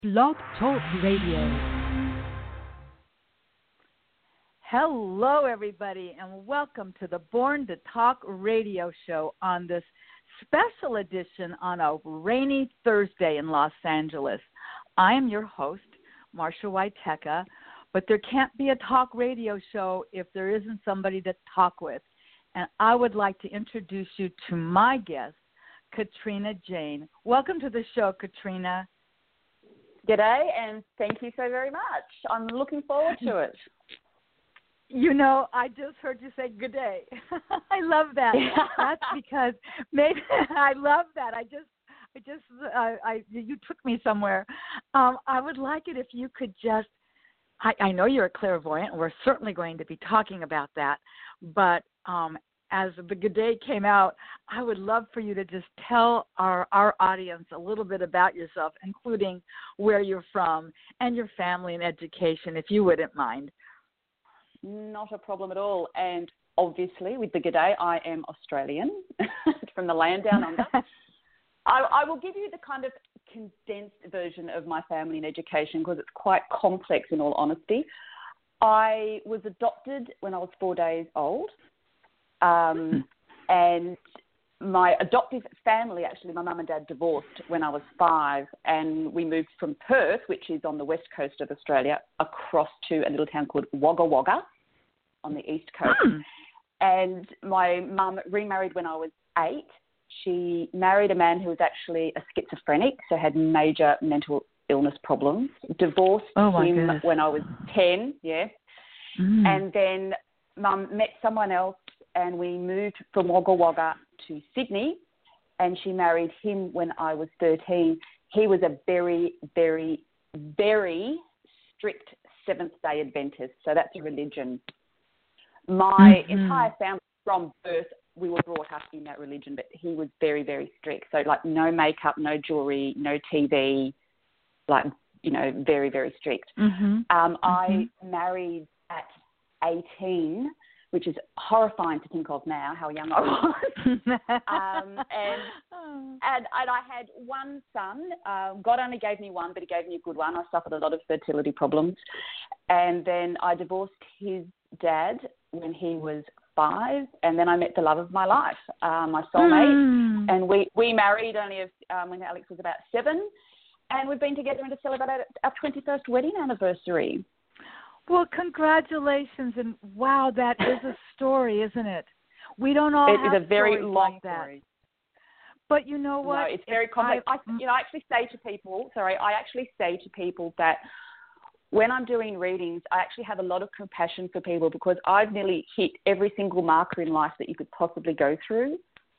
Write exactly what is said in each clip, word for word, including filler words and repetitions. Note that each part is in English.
Blog Talk Radio. Hello, everybody, and welcome to the Born to Talk radio show on this special edition on a rainy Thursday in Los Angeles. I am your host, Marsha Waiteka, but there can't be a talk radio show if there isn't somebody to talk with. And I would like to introduce you to my guest, Katrina Jane. Welcome to the show, Katrina. G'day, and thank you so very much. I'm looking forward to it. You know, I just heard you say good day. I love that. That's because maybe I love that. I just, I just, uh, I you took me somewhere. Um, I would like it if you could just. I, I know you're a clairvoyant, and we're certainly going to be talking about that. But um, as the good day came out, I would love for you to just tell our, our audience a little bit about yourself, including where you're from and your family and education, if you wouldn't mind. Not a problem at all. And obviously, with the G'day, I am Australian from the land down under. I, I will give you the kind of condensed version of my family and education because it's quite complex in all honesty. I was adopted when I was four days old. Um, and my adoptive family, actually, my mum and dad divorced when I was five, and we moved from Perth, which is on the west coast of Australia, across to a little town called Wagga Wagga on the east coast. Mm. And my mum remarried when I was eight. She married a man who was actually a schizophrenic, so had major mental illness problems. Divorced oh him goodness. when I was ten, yeah. Mm. And then mum met someone else, and we moved from Wagga Wagga to Sydney, and she married him when I was thirteen. He was a very, very, very strict Seventh-day Adventist, so that's a religion. My mm-hmm. entire family from birth, we were brought up in that religion, but he was very, very strict. So, like, no makeup, no jewellery, no T V, like, you know, very, very strict. Mm-hmm. Um, mm-hmm. I married at eighteen, which is horrifying to think of now, how young I was. um, and, and and I had one son. Uh, God only gave me one, but he gave me a good one. I suffered a lot of fertility problems. And then I divorced his dad when he was five, and then I met the love of my life, uh, my soulmate. Mm. And we, we married only um, when Alex was about seven, and we've been together and to celebrate our twenty-first wedding anniversary. Well, congratulations, and wow, that is a story, isn't it? We don't all it have is a very stories long like that. Story. But you know what? No, it's very complex. I, I, you know, I actually say to people, sorry, I actually say to people that when I'm doing readings, I actually have a lot of compassion for people because I've nearly hit every single marker in life that you could possibly go through.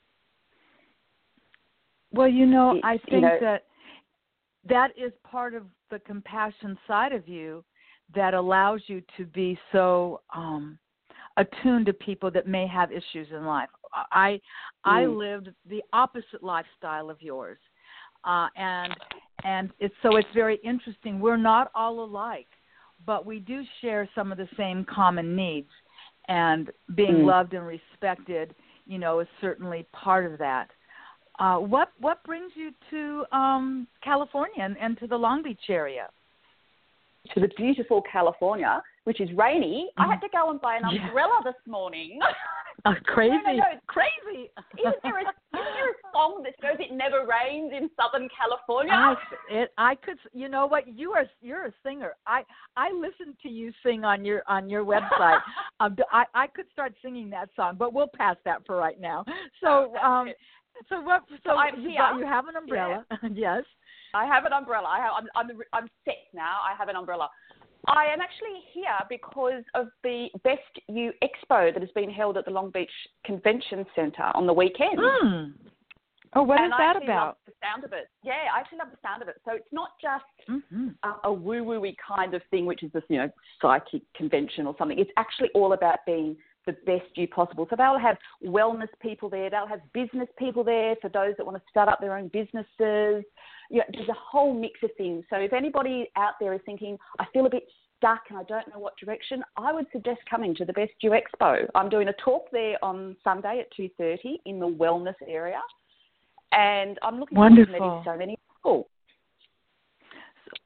Well, you know, it, I think you know, that that is part of the compassion side of you that allows you to be so um, attuned to people that may have issues in life. I I mm. lived the opposite lifestyle of yours, uh, and and it's so it's very interesting. We're not all alike, but we do share some of the same common needs, and being mm. loved and respected, you know, is certainly part of that. Uh, what what brings you to um, California and, and to the Long Beach area? To the beautiful California, which is rainy. Mm. I had to go and buy an umbrella yeah. this morning. Oh, crazy. no, no, no. Crazy. Isn't there, a, isn't there a song that goes, "It never rains in Southern California"? I, it, I could, you know what? You are, you're a singer. I, I listened to you sing on your, on your website. um, I, I could start singing that song, but we'll pass that for right now. So, um, so what? So, so I'm you, here. got, you have an umbrella, yeah. yes. I have an umbrella. I have, I'm, I'm, I'm set now. I have an umbrella. I am actually here because of the Best You Expo that has been held at the Long Beach Convention Centre on the weekend. Mm. Oh, what and is I that actually about? Love the sound of it. Yeah, I actually love the sound of it. So it's not just mm-hmm. a, a woo-woo-y kind of thing, which is this, you know, psychic convention or something. It's actually all about being the best you possible. So they'll have wellness people there. They'll have business people there for those that want to start up their own businesses. You know, there's a whole mix of things. So if anybody out there is thinking, I feel a bit stuck and I don't know what direction, I would suggest coming to the Best You Expo. I'm doing a talk there on Sunday at two thirty in the wellness area. And I'm looking Wonderful. forward to meeting so many people.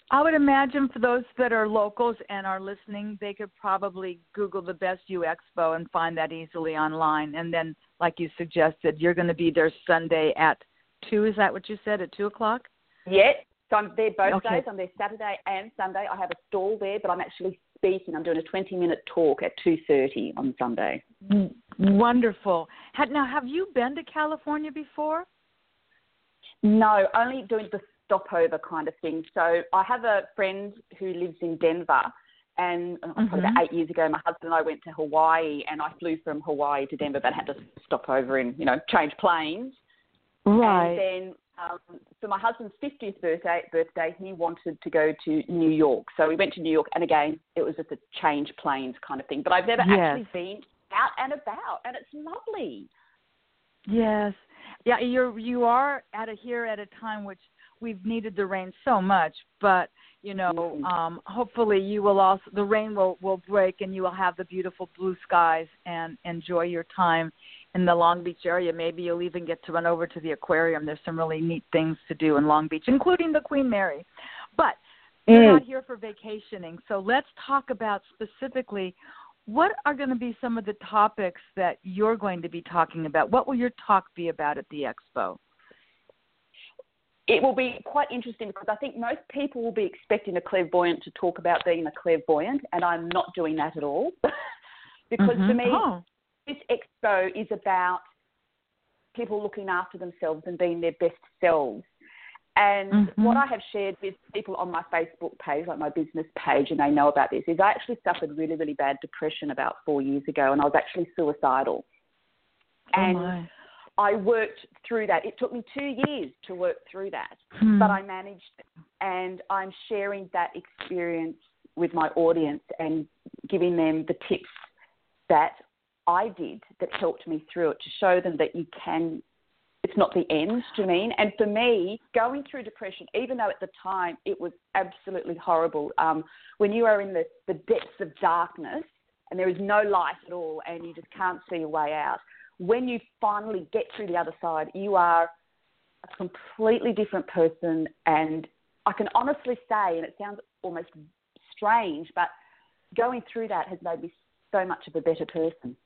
I would imagine for those that are locals and are listening, they could probably Google the Best You Expo and find that easily online. And then, like you suggested, you're going to be there Sunday at two. Is that what you said, at two o'clock? Yeah. So I'm there both Okay. days. I'm there Saturday and Sunday. I have a stall there, but I'm actually speaking. I'm doing a twenty-minute talk at two thirty on Sunday. Wonderful. Now, have you been to California before? No, only doing the stopover kind of thing. So I have a friend who lives in Denver, and mm-hmm. probably about eight years ago, my husband and I went to Hawaii, and I flew from Hawaii to Denver, but had to stop over and, you know, change planes. Right. And then um, for my husband's fiftieth birthday, birthday, he wanted to go to New York. So we went to New York, and again, it was just a change planes kind of thing. But I've never yes. actually been out and about, and it's lovely. Yes. Yeah, you're you are at a here at a time which we've needed the rain so much, but you know, mm-hmm. um, hopefully you will also the rain will, will break and you will have the beautiful blue skies and enjoy your time in the Long Beach area. Maybe you'll even get to run over to the aquarium. There's some really neat things to do in Long Beach, including the Queen Mary. But we're mm. not here for vacationing, so let's talk about specifically what are going to be some of the topics that you're going to be talking about. What will your talk be about at the expo? It will be quite interesting because I think most people will be expecting a clairvoyant to talk about being a clairvoyant, and I'm not doing that at all. because mm-hmm. for me, oh. this expo is about people looking after themselves and being their best selves. And mm-hmm. what I have shared with people on my Facebook page, like my business page, and they know about this, is I actually suffered really, really bad depression about four years ago, and I was actually suicidal. Oh and my. I worked through that. It took me two years to work through that, hmm. but I managed it. And I'm sharing that experience with my audience and giving them the tips that I did that helped me through it to show them that you can, it's not the end, do you mean? And for me, going through depression, even though at the time it was absolutely horrible, um, when you are in the, the depths of darkness and there is no light at all and you just can't see a way out, when you finally get through the other side, you are a completely different person. And I can honestly say, and it sounds almost strange, but going through that has made me so much of a better person.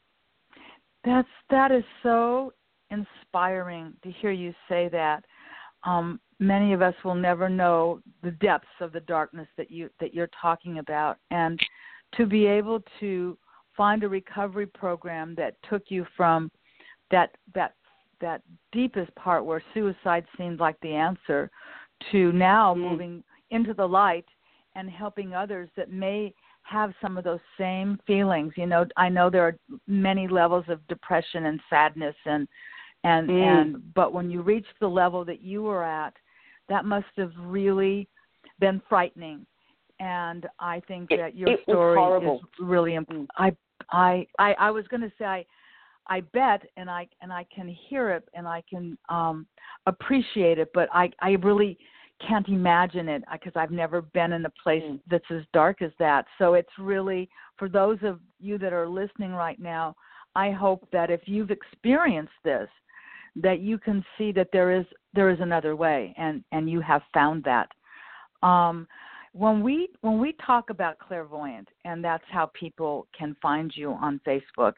That's, that is so inspiring to hear you say that. Um, many of us will never know the depths of the darkness that you that you're talking about, and to be able to find a recovery program that took you from that that that deepest part where suicide seemed like the answer to now mm. moving into the light and helping others that may have some of those same feelings. You know, I know there are many levels of depression and sadness and and mm. and but when you reach the level that you were at, that must have really been frightening. And I think it, that your it story is really important. I I I, I was going to say I, I bet and I and I can hear it and I can um, appreciate it, but I, I really can't imagine it because I've never been in a place mm. that's as dark as that. So it's really, for those of you that are listening right now, I hope that if you've experienced this, that you can see that there is there is another way, and, and you have found that. Um, when we when we talk about clairvoyant, and that's how people can find you on Facebook,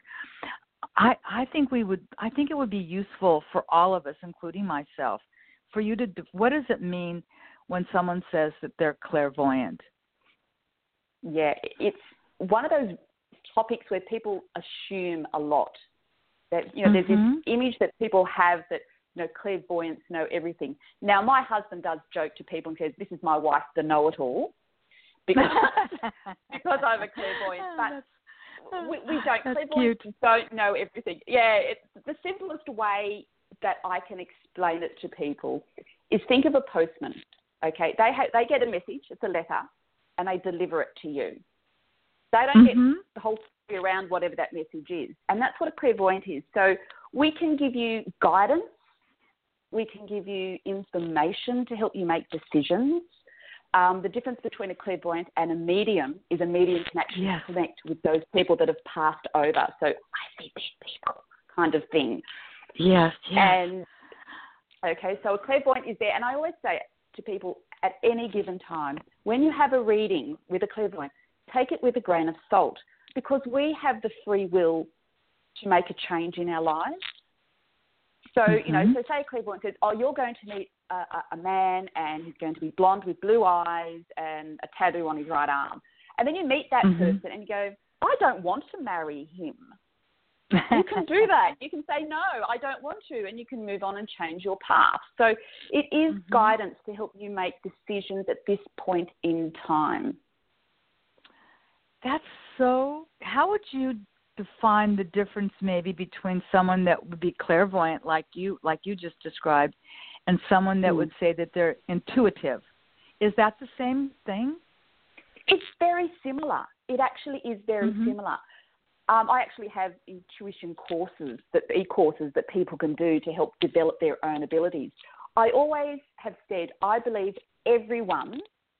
I, I think we would I think it would be useful for all of us, including myself, for you to, what does it mean when someone says that they're clairvoyant? Yeah, it's one of those topics where people assume a lot. That, you know, mm-hmm. there's this image that people have that, you know, clairvoyants know everything. Now, my husband does joke to people and says, "This is my wife, the know-it-all," because because I'm a clairvoyant. But we, we don't. That's clairvoyants cute. don't know everything. Yeah, it's the simplest way that I can explain it to people is think of a postman. Okay, they ha- they get a message, it's a letter, and they deliver it to you. They don't mm-hmm. get the whole story around whatever that message is, and that's what a clairvoyant is. So we can give you guidance, we can give you information to help you make decisions. Um, the difference between a clairvoyant and a medium is a medium can actually yes. connect with those people that have passed over. So I see dead people kind of thing. Yes, yes. And, okay, so a clairvoyant is there. And I always say to people, at any given time, when you have a reading with a clairvoyant, take it with a grain of salt, because we have the free will to make a change in our lives. So, mm-hmm. you know, so say a clairvoyant says, oh, you're going to meet a, a, a man and he's going to be blonde with blue eyes and a tattoo on his right arm. And then you meet that mm-hmm. person and you go, I don't want to marry him. You can do that. You can say, no, I don't want to, and you can move on and change your path. So it is mm-hmm. guidance to help you make decisions at this point in time. That's so, how would you define the difference maybe between someone that would be clairvoyant like you, like you just described, and someone that mm. would say that they're intuitive? Is that the same thing? It's very similar. It actually is very mm-hmm. similar. Um, I actually have intuition courses, that e-courses that people can do to help develop their own abilities. I always have said I believe everyone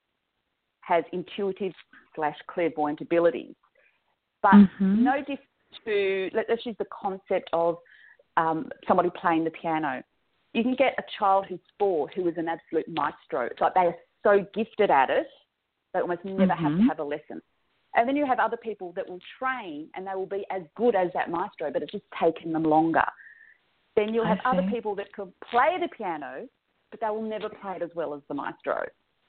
has intuitive slash clairvoyant abilities, but mm-hmm. no different to, let's use the concept of um, somebody playing the piano. You can get a child who's four who is an absolute maestro. It's like they are so gifted at it, they almost never mm-hmm. have to have a lesson. And then you have other people that will train and they will be as good as that maestro, but it's just taken them longer. Then you'll have other people that can play the piano, but they will never play it as well as the maestro.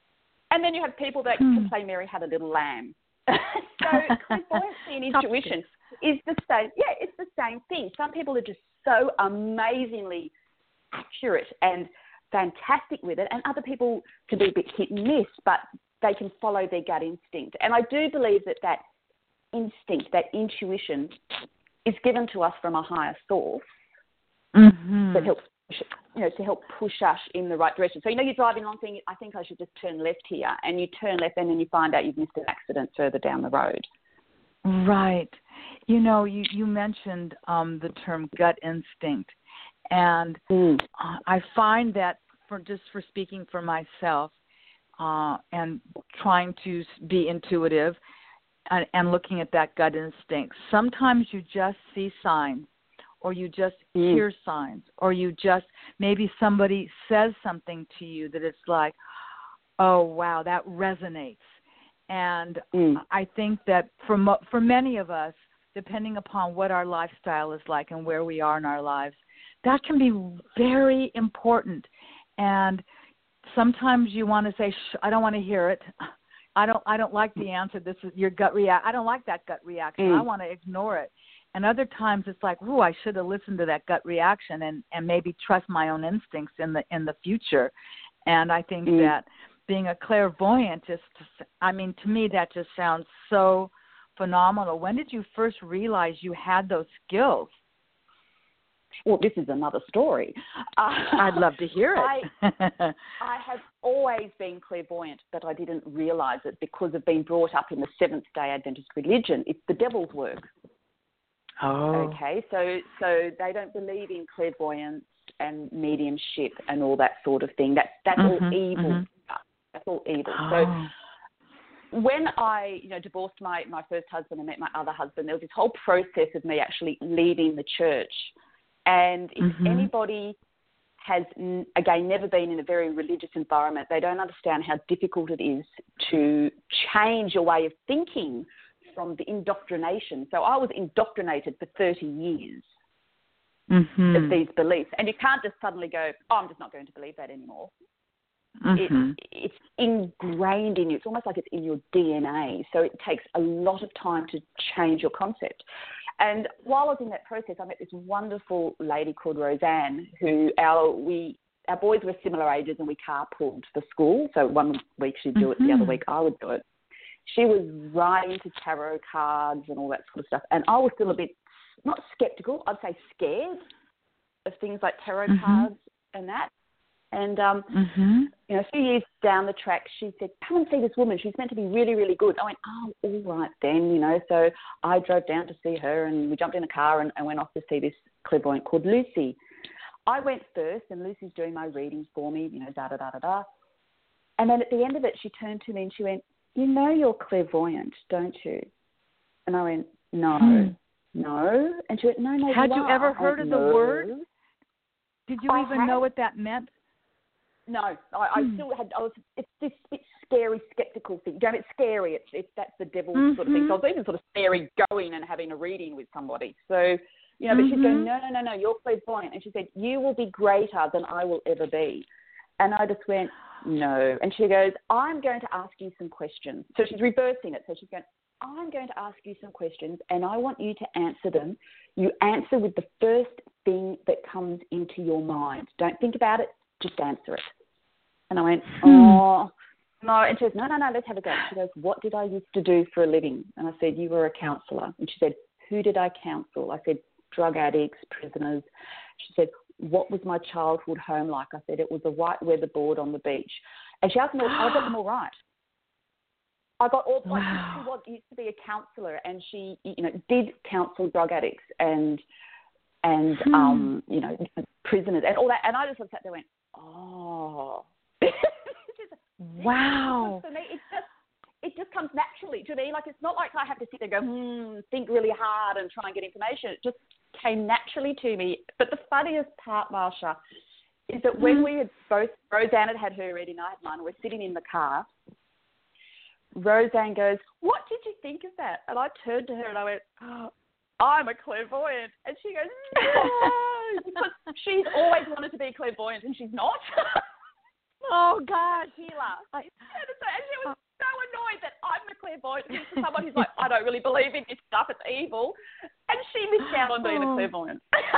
And then you have people that hmm. can play Mary Had a Little Lamb. So clairvoyancy and intuition is the same. Yeah, it's the same thing. Some people are just so amazingly accurate and fantastic with it, and other people can be a bit hit and miss, but they can follow their gut instinct. And I do believe that that instinct, that intuition, is given to us from a higher source mm-hmm. that helps, you know, to help push us in the right direction. So, you know, you're driving along thinking, I think I should just turn left here, and you turn left and then you find out you've missed an accident further down the road. Right. You know, you, you mentioned um, the term gut instinct, and mm. uh, I find that for just for speaking for myself, Uh, and trying to be intuitive and, and looking at that gut instinct. Sometimes you just see signs, or you just mm. hear signs, or you just, maybe somebody says something to you that it's like, oh, wow, that resonates. And mm. I think that for, mo- for many of us, depending upon what our lifestyle is like and where we are in our lives, that can be very important. And sometimes you want to say, Shh, I don't want to hear it. I don't I don't like the answer. This is your gut reaction. I don't like that gut reaction. Mm. I want to ignore it. And other times it's like, ooh, I should have listened to that gut reaction and, and maybe trust my own instincts in the in the future. And I think mm. that being a clairvoyant is, I mean, to me that just sounds so phenomenal. When did you first realize you had those skills? Well, this is another story. Uh, I'd love to hear it. I, I have always been clairvoyant, but I didn't realise it because of being brought up in the Seventh-day Adventist religion. It's the devil's work. Oh. Okay, so so they don't believe in clairvoyance and mediumship and all that sort of thing. That's that's mm-hmm, all evil. Mm-hmm. That's all evil. Oh. So when I, you know, divorced my, my first husband and met my other husband, there was this whole process of me actually leaving the church. And if mm-hmm. anybody has, again, never been in a very religious environment, they don't understand how difficult it is to change your way of thinking from the indoctrination. So I was indoctrinated for thirty years mm-hmm. of these beliefs. And you can't just suddenly go, oh, I'm just not going to believe that anymore. Mm-hmm. It, it's ingrained in you. It's almost like it's in your D N A. So it takes a lot of time to change your concept. And while I was in that process, I met this wonderful lady called Roseanne, who our we our boys were similar ages and we carpooled for school. So one week she'd do mm-hmm. it, the other week I would do it. She was right into tarot cards and all that sort of stuff. And I was still a bit, not skeptical, I'd say scared of things like tarot mm-hmm. cards and that. And, um, mm-hmm. you know, a few years down the track, she said, come and see this woman. She's meant to be really, really good. I went, oh, all right then, you know. So I drove down to see her and we jumped in a car and, and went off to see this clairvoyant called Lucy. I went first and Lucy's doing my readings for me, you know, da-da-da-da-da. And then at the end of it, she turned to me and she went, you know you're clairvoyant, don't you? And I went, no, hmm. no. And she went, no, no, Had you you are. ever heard went, of the no. word? Did you I even had. know what that meant? No, I, I Hmm. still had. I was. It's this bit scary, skeptical thing. Don't it's scary. It's, it's that's the devil Mm-hmm. sort of thing. So I was even sort of scary going and having a reading with somebody. So you know, but Mm-hmm. she's going, no, no, no, no. You're clairvoyant, and she said, you will be greater than I will ever be. And I just went, no. And she goes, I'm going to ask you some questions. So she's reversing it. So she's going, I'm going to ask you some questions, and I want you to answer them. You answer with the first thing that comes into your mind. Don't think about it. Just answer it. And I went, oh, no. And she goes, no, no, no, let's have a go. She goes, what did I used to do for a living? And I said, you were a counsellor. And she said, who did I counsel? I said, drug addicts, prisoners. She said, what was my childhood home like? I said, it was a white weatherboard on the beach. And she asked me, I got them all right. I got all, like, Wow. she was, used to be a counsellor, and she, you know, did counsel drug addicts and, and Hmm. um, you know, prisoners and all that. And I just sat there and went, oh. Just, Wow. for me, it just, it just comes naturally to me. Like, it's not like I have to sit there and go, hmm, think really hard and try and get information. It just came naturally to me. But the funniest part, Marsha, is that when Hmm. we had both, Roseanne had had her reading, I had mine, we're sitting in the car. Roseanne goes, what did you think of that? And I turned to her and I went, oh, I'm a clairvoyant. And she goes, no, because she's always wanted to be clairvoyant and she's not. Oh gosh. Sheila. And so- and she was so annoyed that I'm a clairvoyant. And for someone who's like, I don't really believe in this stuff, it's evil. And she missed out on being a Oh. clairvoyant.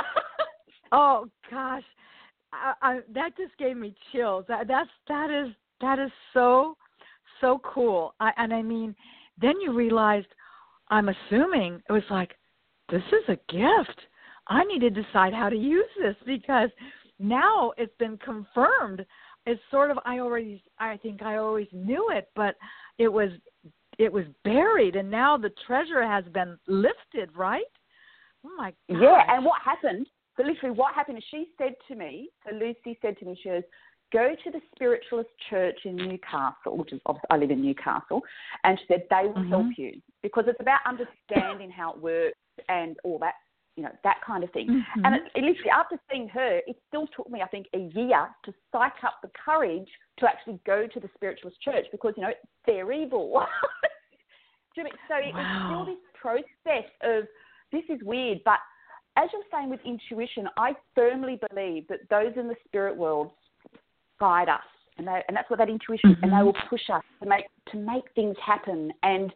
Oh gosh, I, I, that just gave me chills. That that's that is that is so so cool. I, and I mean, then you realized, I'm assuming it was like, this is a gift. I need to decide how to use this, because now it's been confirmed. It's sort of, I already, I think I always knew it, but it was, it was buried, and now the treasure has been lifted, right? Oh my gosh. Yeah, and what happened, so literally what happened is she said to me, so Lucy said to me, she goes, go to the Spiritualist Church in Newcastle, which is obviously, I live in Newcastle, and she said they will Mm-hmm. help you, because it's about understanding how it works and all that, you know, that kind of thing. Mm-hmm. And it, it literally, after seeing her, it still took me, I think, a year to psych up the courage to actually go to the Spiritualist Church, because, you know, they're evil. Do you know what I mean? So it Wow. was still this process of, this is weird, but as you're saying with intuition, I firmly believe that those in the spirit world guide us, and they, and that's what that intuition is, Mm-hmm. and they will push us to make to make things happen. And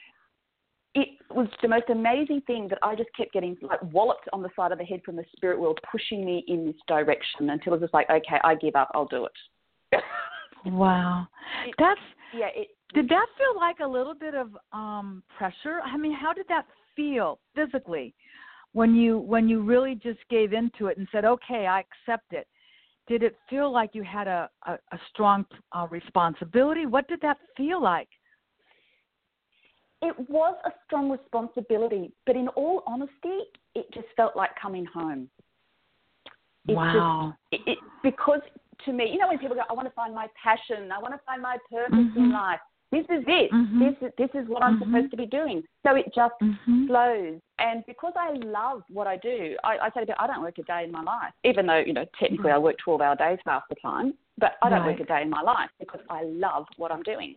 it was the most amazing thing that I just kept getting like walloped on the side of the head from the spirit world, pushing me in this direction, until it was just like, okay, I give up, I'll do it. Wow. It- That's, yeah, it. did that feel like a little bit of um, pressure? I mean, how did that feel physically when you when you really just gave into it and said, okay, I accept it? Did it feel like you had a, a, a strong uh, responsibility? What did that feel like? It was a strong responsibility, but in all honesty, it just felt like coming home. It Wow. Just, it, it, because to me, you know, when people go, I want to find my passion, I want to find my purpose Mm-hmm. in life. This is it. Mm-hmm. This is this is what I'm Mm-hmm. supposed to be doing. So it just Mm-hmm. flows. And because I love what I do, I, I say to people, I don't work a day in my life, even though, you know, technically I work twelve-hour days half the time, but I don't Right. work a day in my life because I love what I'm doing.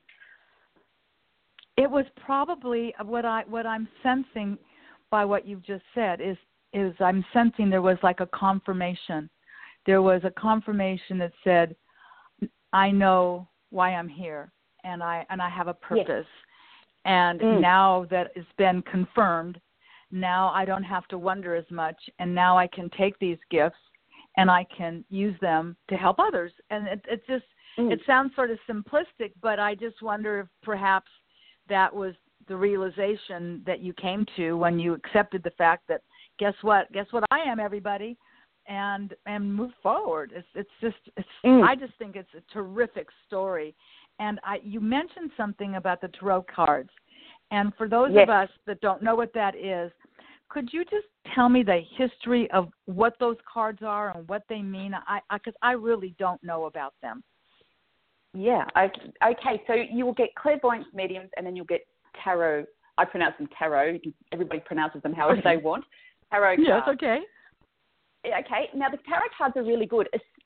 It was probably what I what I'm sensing by what you've just said is is I'm sensing there was like a confirmation. There was a confirmation that said, I know why I'm here, and I and I have a purpose. Yes. And Mm. now that it's been confirmed, now I don't have to wonder as much, and now I can take these gifts and I can use them to help others. And it, it just mm. it sounds sort of simplistic, but I just wonder if perhaps that was the realization that you came to when you accepted the fact that, guess what? Guess what I am, everybody, and and move forward. It's it's just it's mm. I just think it's a terrific story. And I you mentioned something about the tarot cards. And for those yes. of us that don't know what that is, could you just tell me the history of what those cards are and what they mean? I because I, I really don't know about them. Yeah. Okay. So you will get clairvoyance mediums, and then you'll get tarot. I pronounce them tarot. Everybody pronounces them however they want. Tarot cards. Yes. Okay. Okay. Now the tarot cards are really good,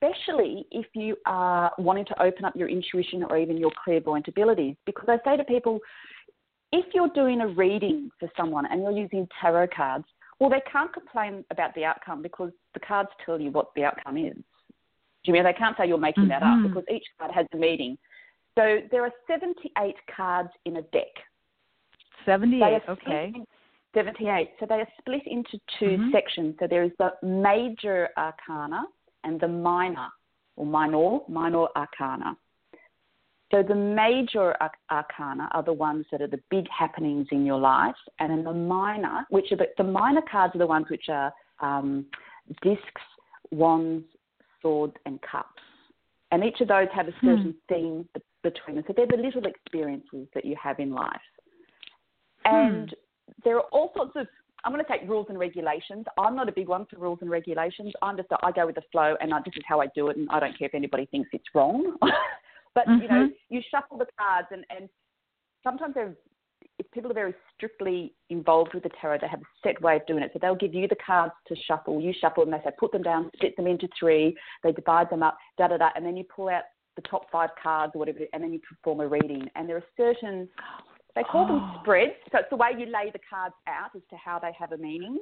especially if you are wanting to open up your intuition or even your clairvoyant abilities. Because I say to people, if you're doing a reading for someone and you're using tarot cards, well, they can't complain about the outcome because the cards tell you what the outcome is. Do you mean they can't say you're making that Mm-hmm. up because each card has a meaning. So there are seventy-eight cards in a deck. seventy-eight, okay. In, seventy-eight. So they are split into two Mm-hmm. sections. So there is the major arcana and the minor or minor, minor arcana. So the major arcana are the ones that are the big happenings in your life, and then the minor, which are the, the minor cards are the ones which are um, discs, wands, swords, and cups. And each of those have a certain hmm. theme between them. So they're the little experiences that you have in life. Hmm. And there are all sorts of, I'm going to take rules and regulations. I'm not a big one for rules and regulations. I'm just, I go with the flow, and I, this is how I do it, and I don't care if anybody thinks it's wrong. But, mm-hmm. you know, you shuffle the cards, and, and sometimes they're, if people are very strictly involved with the tarot, they have a set way of doing it. So they'll give you the cards to shuffle. You shuffle them. They say put them down, split them into three. They divide them up, da-da-da, and then you pull out the top five cards or whatever, and then you perform a reading. And there are certain, they call oh. them spreads. So it's the way you lay the cards out as to how they have a meaning.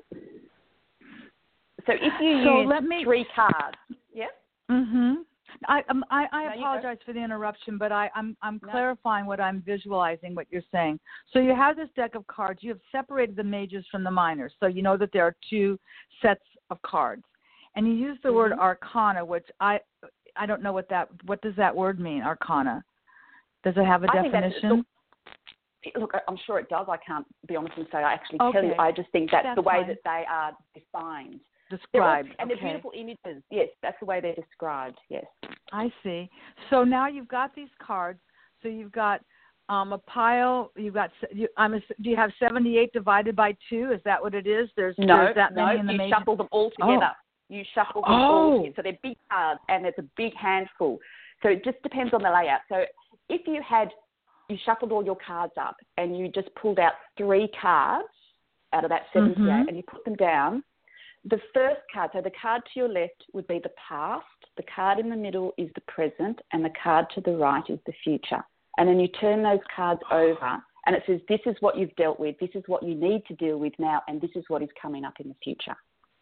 So if you so use let me... three cards, yeah? Mm-hmm. I um, I, I no, apologize for the interruption, but I, I'm I'm no. clarifying what I'm visualizing, what you're saying. So you have this deck of cards. You have separated the majors from the minors, so you know that there are two sets of cards. And you use the mm-hmm. word arcana, which I I don't know what that what does that word mean, arcana? Does it have a I definition? Think look, I'm sure it does. I can't be honest and say I actually okay. tell you. I just think that's, that's the way fine. that they are defined. Described. They're all, and okay. they're beautiful images. Yes, that's the way they're described. Yes. I see. So now you've got these cards. So you've got um, a pile. You've got. You, I'm. A, do you have seventy-eight divided by two? Is that what it is? There's no. There's that no. many in the you major... shuffle them all together. Oh. You shuffle them oh. all together. So they're big cards, and there's a big handful. So it just depends on the layout. So if you had, you shuffled all your cards up, and you just pulled out three cards out of that seventy-eight, mm-hmm. and you put them down. The first card, so the card to your left would be the past, the card in the middle is the present, and the card to the right is the future. And then you turn those cards over, and it says, this is what you've dealt with, this is what you need to deal with now, and this is what is coming up in the future.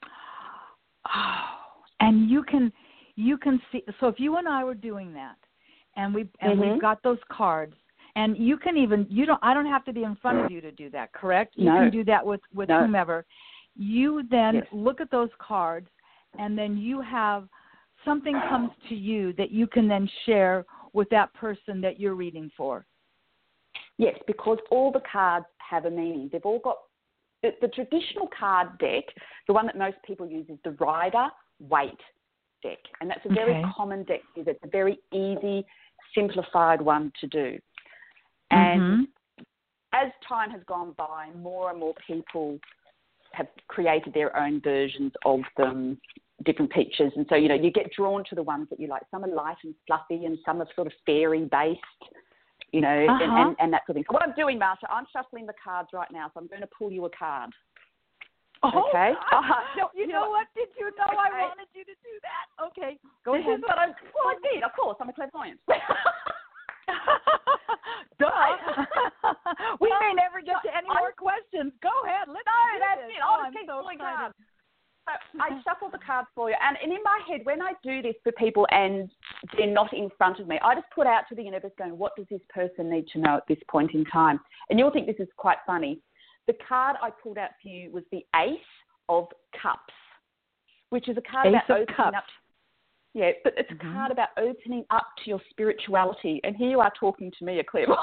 Oh, and you can, you can see, so if you and I were doing that, and, we, and mm-hmm. we've got those cards, and you can even, you don't, I don't have to be in front of you to do that, correct? You no. can do that with, with no. whomever. You then yes. look at those cards, and then you have something comes to you that you can then share with that person that you're reading for. Yes, because all the cards have a meaning. They've all got the, the traditional card deck. The one that most people use is the Rider-Waite deck, and that's a very okay. common deck. It's a very easy, simplified one to do. Mm-hmm. And as time has gone by, more and more people have created their own versions of them, different pictures. And so, you know, you get drawn to the ones that you like. Some are light and fluffy and some are sort of fairy-based, you know, uh-huh. and, and, and that sort of thing. So what I'm doing, Marsha, I'm shuffling the cards right now, so I'm going to pull you a card. Oh, okay. Uh-huh. No, you know what? Did you know okay. I wanted you to do that? Okay, go this ahead. Is what I, well, I did, of course. I'm a clairvoyant. Duh. We may never get to any more questions. Go ahead. Let's no, do that's this. it. I'll oh, just keep so pulling excited. cards. So I shuffle the cards for you. And, and in my head, when I do this for people and they're not in front of me, I just put out to the universe going, what does this person need to know at this point in time? And you'll think this is quite funny. The card I pulled out for you was the Ace of Cups, which is a card Ace about of opening Cups. up. Yeah, but it's mm-hmm. a card about opening up to your spirituality. And here you are talking to me, a clairvoyant.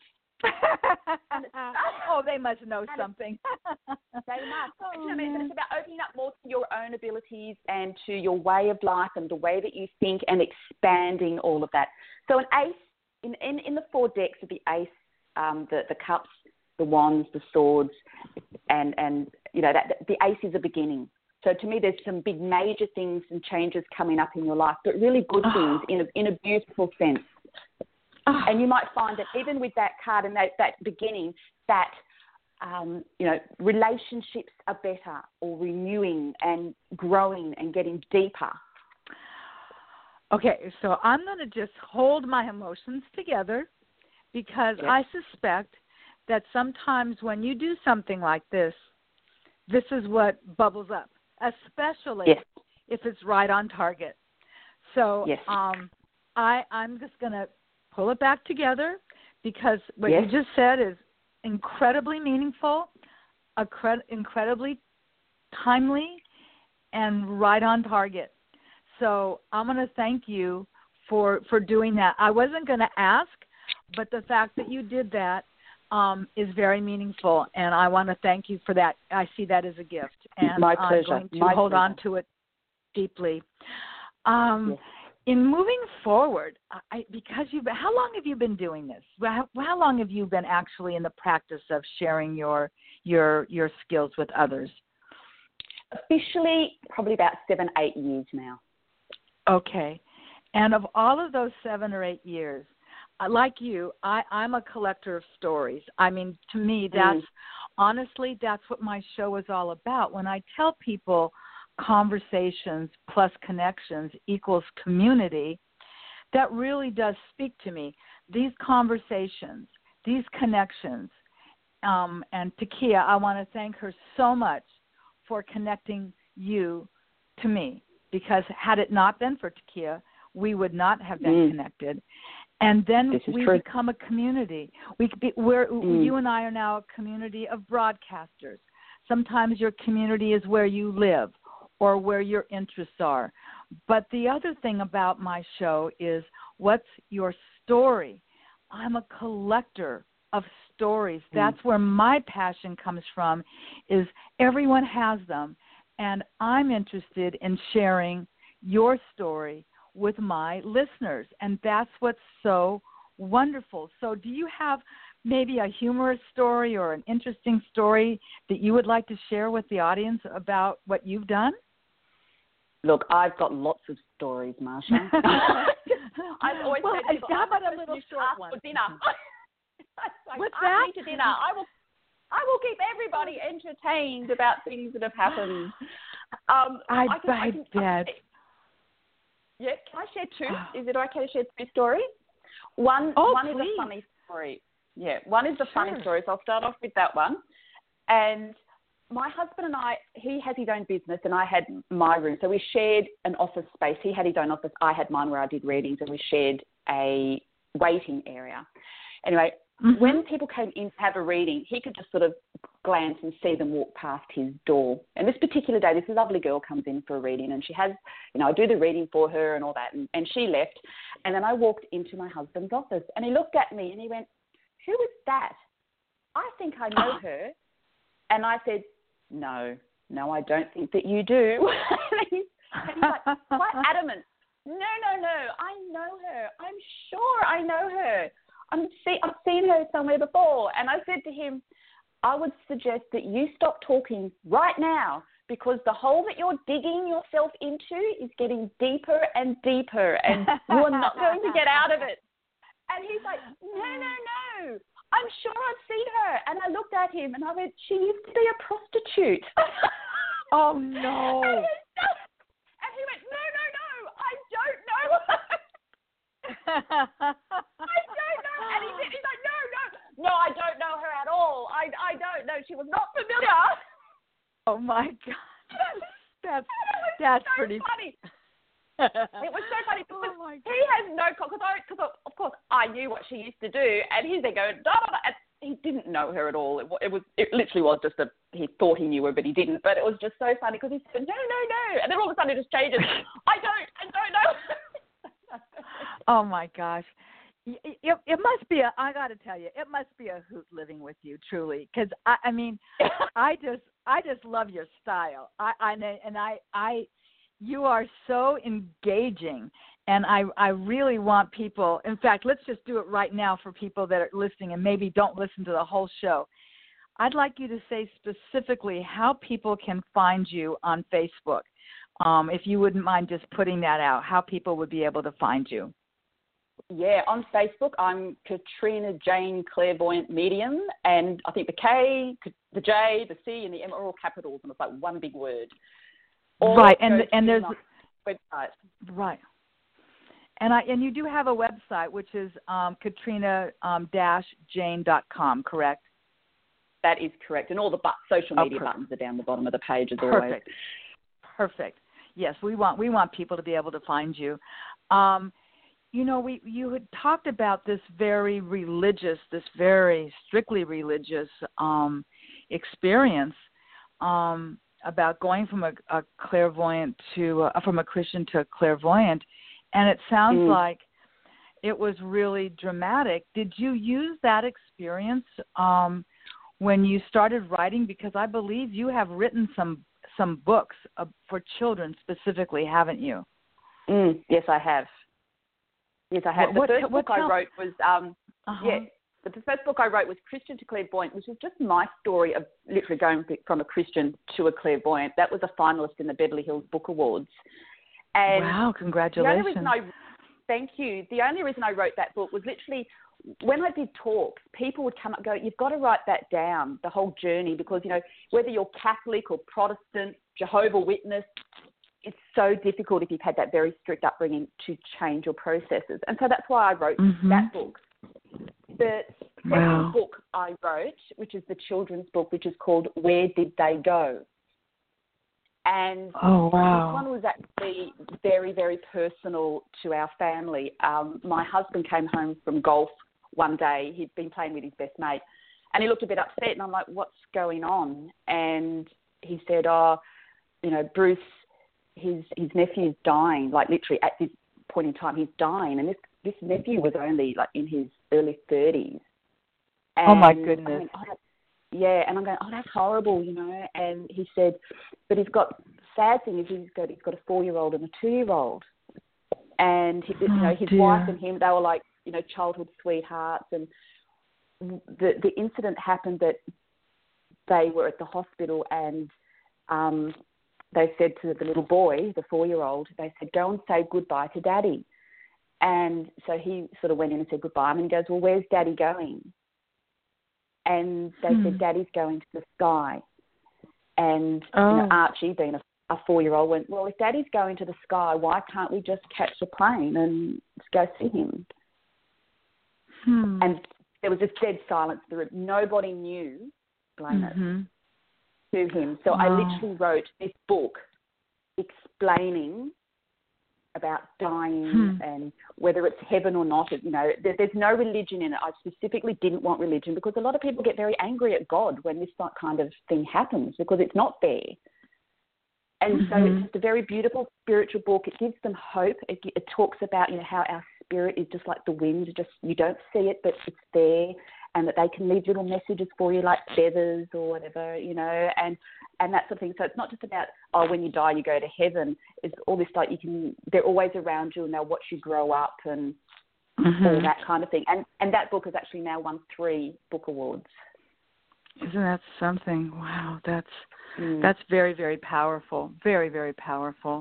Oh, they must know something. They must. Oh, you know, but it's about opening up more to your own abilities and to your way of life and the way that you think and expanding all of that. So an ace, in, in, in the four decks of the ace, um, the, the cups, the wands, the swords, and, and you know, that the ace is a beginning. So to me, there's some big major things and changes coming up in your life, but really good things in a, in a beautiful sense. And you might find that even with that card and that, that beginning, that, um, you know, relationships are better or renewing and growing and getting deeper. Okay, so I'm going to just hold my emotions together because Yes. I suspect that sometimes when you do something like this, this is what bubbles up, especially Yes. if it's right on target. So Yes. um, I, I'm just going to pull it back together because what Yes. you just said is incredibly meaningful, incred- incredibly timely, and right on target. So I'm going to thank you for, for doing that. I wasn't going to ask, but the fact that you did that um, is very meaningful, and I want to thank you for that. I see that as a gift, and My I'm pleasure. going to My hold pleasure. on to it deeply. Um, Yes. In moving forward, I, because you've been, how long have you been doing this? How, how long have you been actually in the practice of sharing your your your skills with others? Officially, probably about seven, eight years now. Okay. And of all of those seven or eight years, uh, like you, I, I'm a collector of stories. I mean, to me, that's, mm. honestly, that's what my show is all about. When I tell people conversations plus connections equals community, that really does speak to me. These conversations, these connections, um, and Takia, I want to thank her so much for connecting you to me, because had it not been for Takia, we would not have been mm. connected. And then we true. become a community. We, we're, mm. You and I are now a community of broadcasters. Sometimes your community is where you live or where your interests are. But the other thing about my show is, what's your story? I'm a collector of stories. Mm. That's where my passion comes from, is everyone has them. And I'm interested in sharing your story with my listeners. And that's what's so wonderful. So do you have maybe a humorous story or an interesting story that you would like to share with the audience about what you've done? Look, I've got lots of stories, Marsha. I've always well, said, how about a little short one? For dinner. like, What's ask that? me to dinner. I will. I will keep everybody entertained about things that have happened. Um, I, I, can, I, can, I bet. Yeah, can I share two? Is it okay to share two stories? One, oh, one please. is a funny story. Yeah, one is a sure. funny story. So I'll start off with that one. And my husband and I, he has his own business and I had my room. So we shared an office space. He had his own office. I had mine where I did readings, and we shared a waiting area. Anyway, mm-hmm. when people came in to have a reading, he could just sort of glance and see them walk past his door. And this particular day, this lovely girl comes in for a reading, and she has, you know, I do the reading for her and all that. And, and she left. And then I walked into my husband's office, and he looked at me and he went, "Who is that? I think I know her." And I said, no, no, I don't think that you do. and, he's, and he's like quite adamant. No, no, no, I know her. I'm sure I know her. I'm see, I've seen her somewhere before. And I said to him, I would suggest that you stop talking right now, because the hole that you're digging yourself into is getting deeper and deeper, and you're not going to get out of it. And he's like, no, no, no. I'm sure I've seen her. And I looked at him and I went, she used to be a prostitute. Oh, no. And he, and he went, no, no, no, I don't know her. I don't know. And he said, he's like, no, no, no, I don't know her at all. I, I don't know. She was not familiar. Oh, my God. That's, that's so pretty funny. It was so funny because oh he has no, because because of course I knew what she used to do, and he's there going, da, da, da, and he didn't know her at all. It, it was, it literally was just a, he thought he knew her, but he didn't. But it was just so funny because he said, no, no, no, and then all of a sudden it just changes. I don't, I don't know. Oh my gosh. It, it, it must be a, I got to tell you, it must be a hoot living with you, truly. Because I, I mean, I just, I just love your style. I, I, and I, I, you are so engaging, and I, I really want people, in fact, let's just do it right now for people that are listening and maybe don't listen to the whole show. I'd like you to say specifically how people can find you on Facebook, um, if you wouldn't mind just putting that out, how people would be able to find you. Yeah, on Facebook, I'm Katrina Jane Clairvoyant Medium, and I think the K, the J, the C, and the M are all capitals, and it's like one big word. Or right, and and there's website. Right. And I and you do have a website, which is um, katrina dash jane dot com, correct? That is correct. And all the but- social media oh, buttons are down the bottom of the page as perfect. always. Perfect. Yes, we want we want people to be able to find you. Um, you know, we you had talked about this very religious, this very strictly religious um, experience um, about going from a, a clairvoyant to uh, from a Christian to a clairvoyant, and it sounds Mm. like it was really dramatic. Did you use that experience um, when you started writing? Because I believe you have written some some books uh, for children specifically, haven't you? Mm. Yes, I have. Yes, I have. What, the first what, book what, I wrote was, um, uh-huh. yeah, the first book I wrote was Christian to Clairvoyant, which was just my story of literally going from a Christian to a clairvoyant. That was a finalist in the Beverly Hills Book Awards. And wow, congratulations. The only reason I, thank you. The only reason I wrote that book was literally when I did talks, people would come up and go, you've got to write that down, the whole journey, because, you know, whether you're Catholic or Protestant, Jehovah's Witness, it's so difficult if you've had that very strict upbringing to change your processes. And so that's why I wrote mm-hmm. that book. The second wow. book I wrote, which is the children's book, which is called Where Did They Go? And oh, wow. this one was actually very, very personal to our family. Um, my husband came home from golf one day. He'd been playing with his best mate, and he looked a bit upset, and I'm like, what's going on? And he said, oh, you know, Bruce, his his nephew's dying, like literally at this point in time, he's dying. And this, this nephew was only like in his early thirties. And oh, my goodness. I mean, oh, yeah, and I'm going, oh, that's horrible, you know. And he said, but he's got, sad thing is he's got, he's got a four-year-old and a two-year-old. And, he, you know, his dear. wife and him, they were like, you know, childhood sweethearts. And the the incident happened that they were at the hospital and um, they said to the little boy, the four-year-old, they said, go and say goodbye to Daddy. And so he sort of went in and said goodbye. And he goes, well, where's Daddy going? And they hmm. said, Daddy's going to the sky. And oh. you know, Archie, being a, a four-year-old, went, well, if Daddy's going to the sky, why can't we just catch a plane and go see him? Hmm. And there was a dead silence. Nobody knew, blame mm-hmm. it, to him. So wow. I literally wrote this book explaining about dying hmm. and whether it's heaven or not. You know, there, there's no religion in it. I specifically didn't want religion because a lot of people get very angry at God when this kind of thing happens because it's not fair. And mm-hmm. so it's just a very beautiful spiritual book. It gives them hope. It, it talks about, you know, how our spirit is just like the wind. Just you don't see it, but it's there, and that they can leave little messages for you like feathers or whatever, you know, and, and that sort of thing. So it's not just about, oh, when you die, you go to heaven. It's all this, like, you can, they're always around you and they'll watch you grow up and mm-hmm. all that kind of thing. And and that book has actually now won three book awards. Isn't that something? Wow, that's mm. that's very, very powerful. Very, very powerful.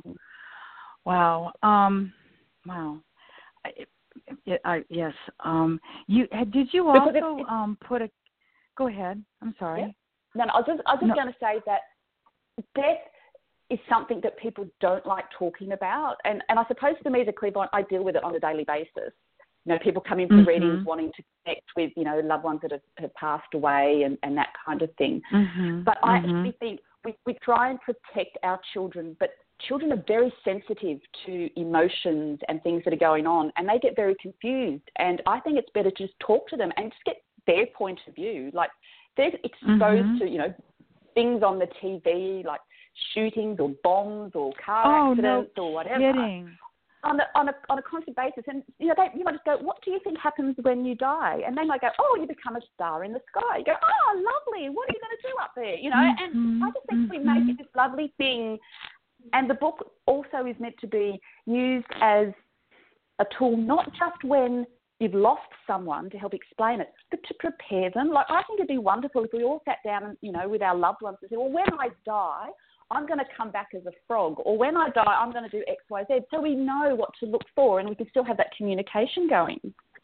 Wow. Um, wow. I, it, I, yes. Um, you did you also it, it, um, put a? Go ahead. I'm sorry. Yeah. No, no, I was just I was just no. going to say that death is something that people don't like talking about, and and I suppose for me as a clairvoyant, I deal with it on a daily basis. You know, people come in for mm-hmm. readings wanting to connect with, you know, loved ones that have, have passed away and, and that kind of thing. Mm-hmm. But I mm-hmm. actually think we, we try and protect our children, but children are very sensitive to emotions and things that are going on, and they get very confused. And I think it's better to just talk to them and just get their point of view. Like, they're exposed mm-hmm. to, you know, things on the T V, like shootings or bombs or car oh, accidents no or whatever. Kidding. On a, on a on a constant basis, and you know, they, you might just go, what do you think happens when you die? And they might go, oh, you become a star in the sky. You go, oh, lovely. What are you going to do up there? You know, mm-hmm. and I just think mm-hmm. we make it this lovely thing. And the book also is meant to be used as a tool, not just when you've lost someone to help explain it, but to prepare them. Like, I think it'd be wonderful if we all sat down and, you know, with our loved ones and said, well, when I die, I'm going to come back as a frog, or when I die, I'm going to do X, Y, Z, so we know what to look for and we can still have that communication going.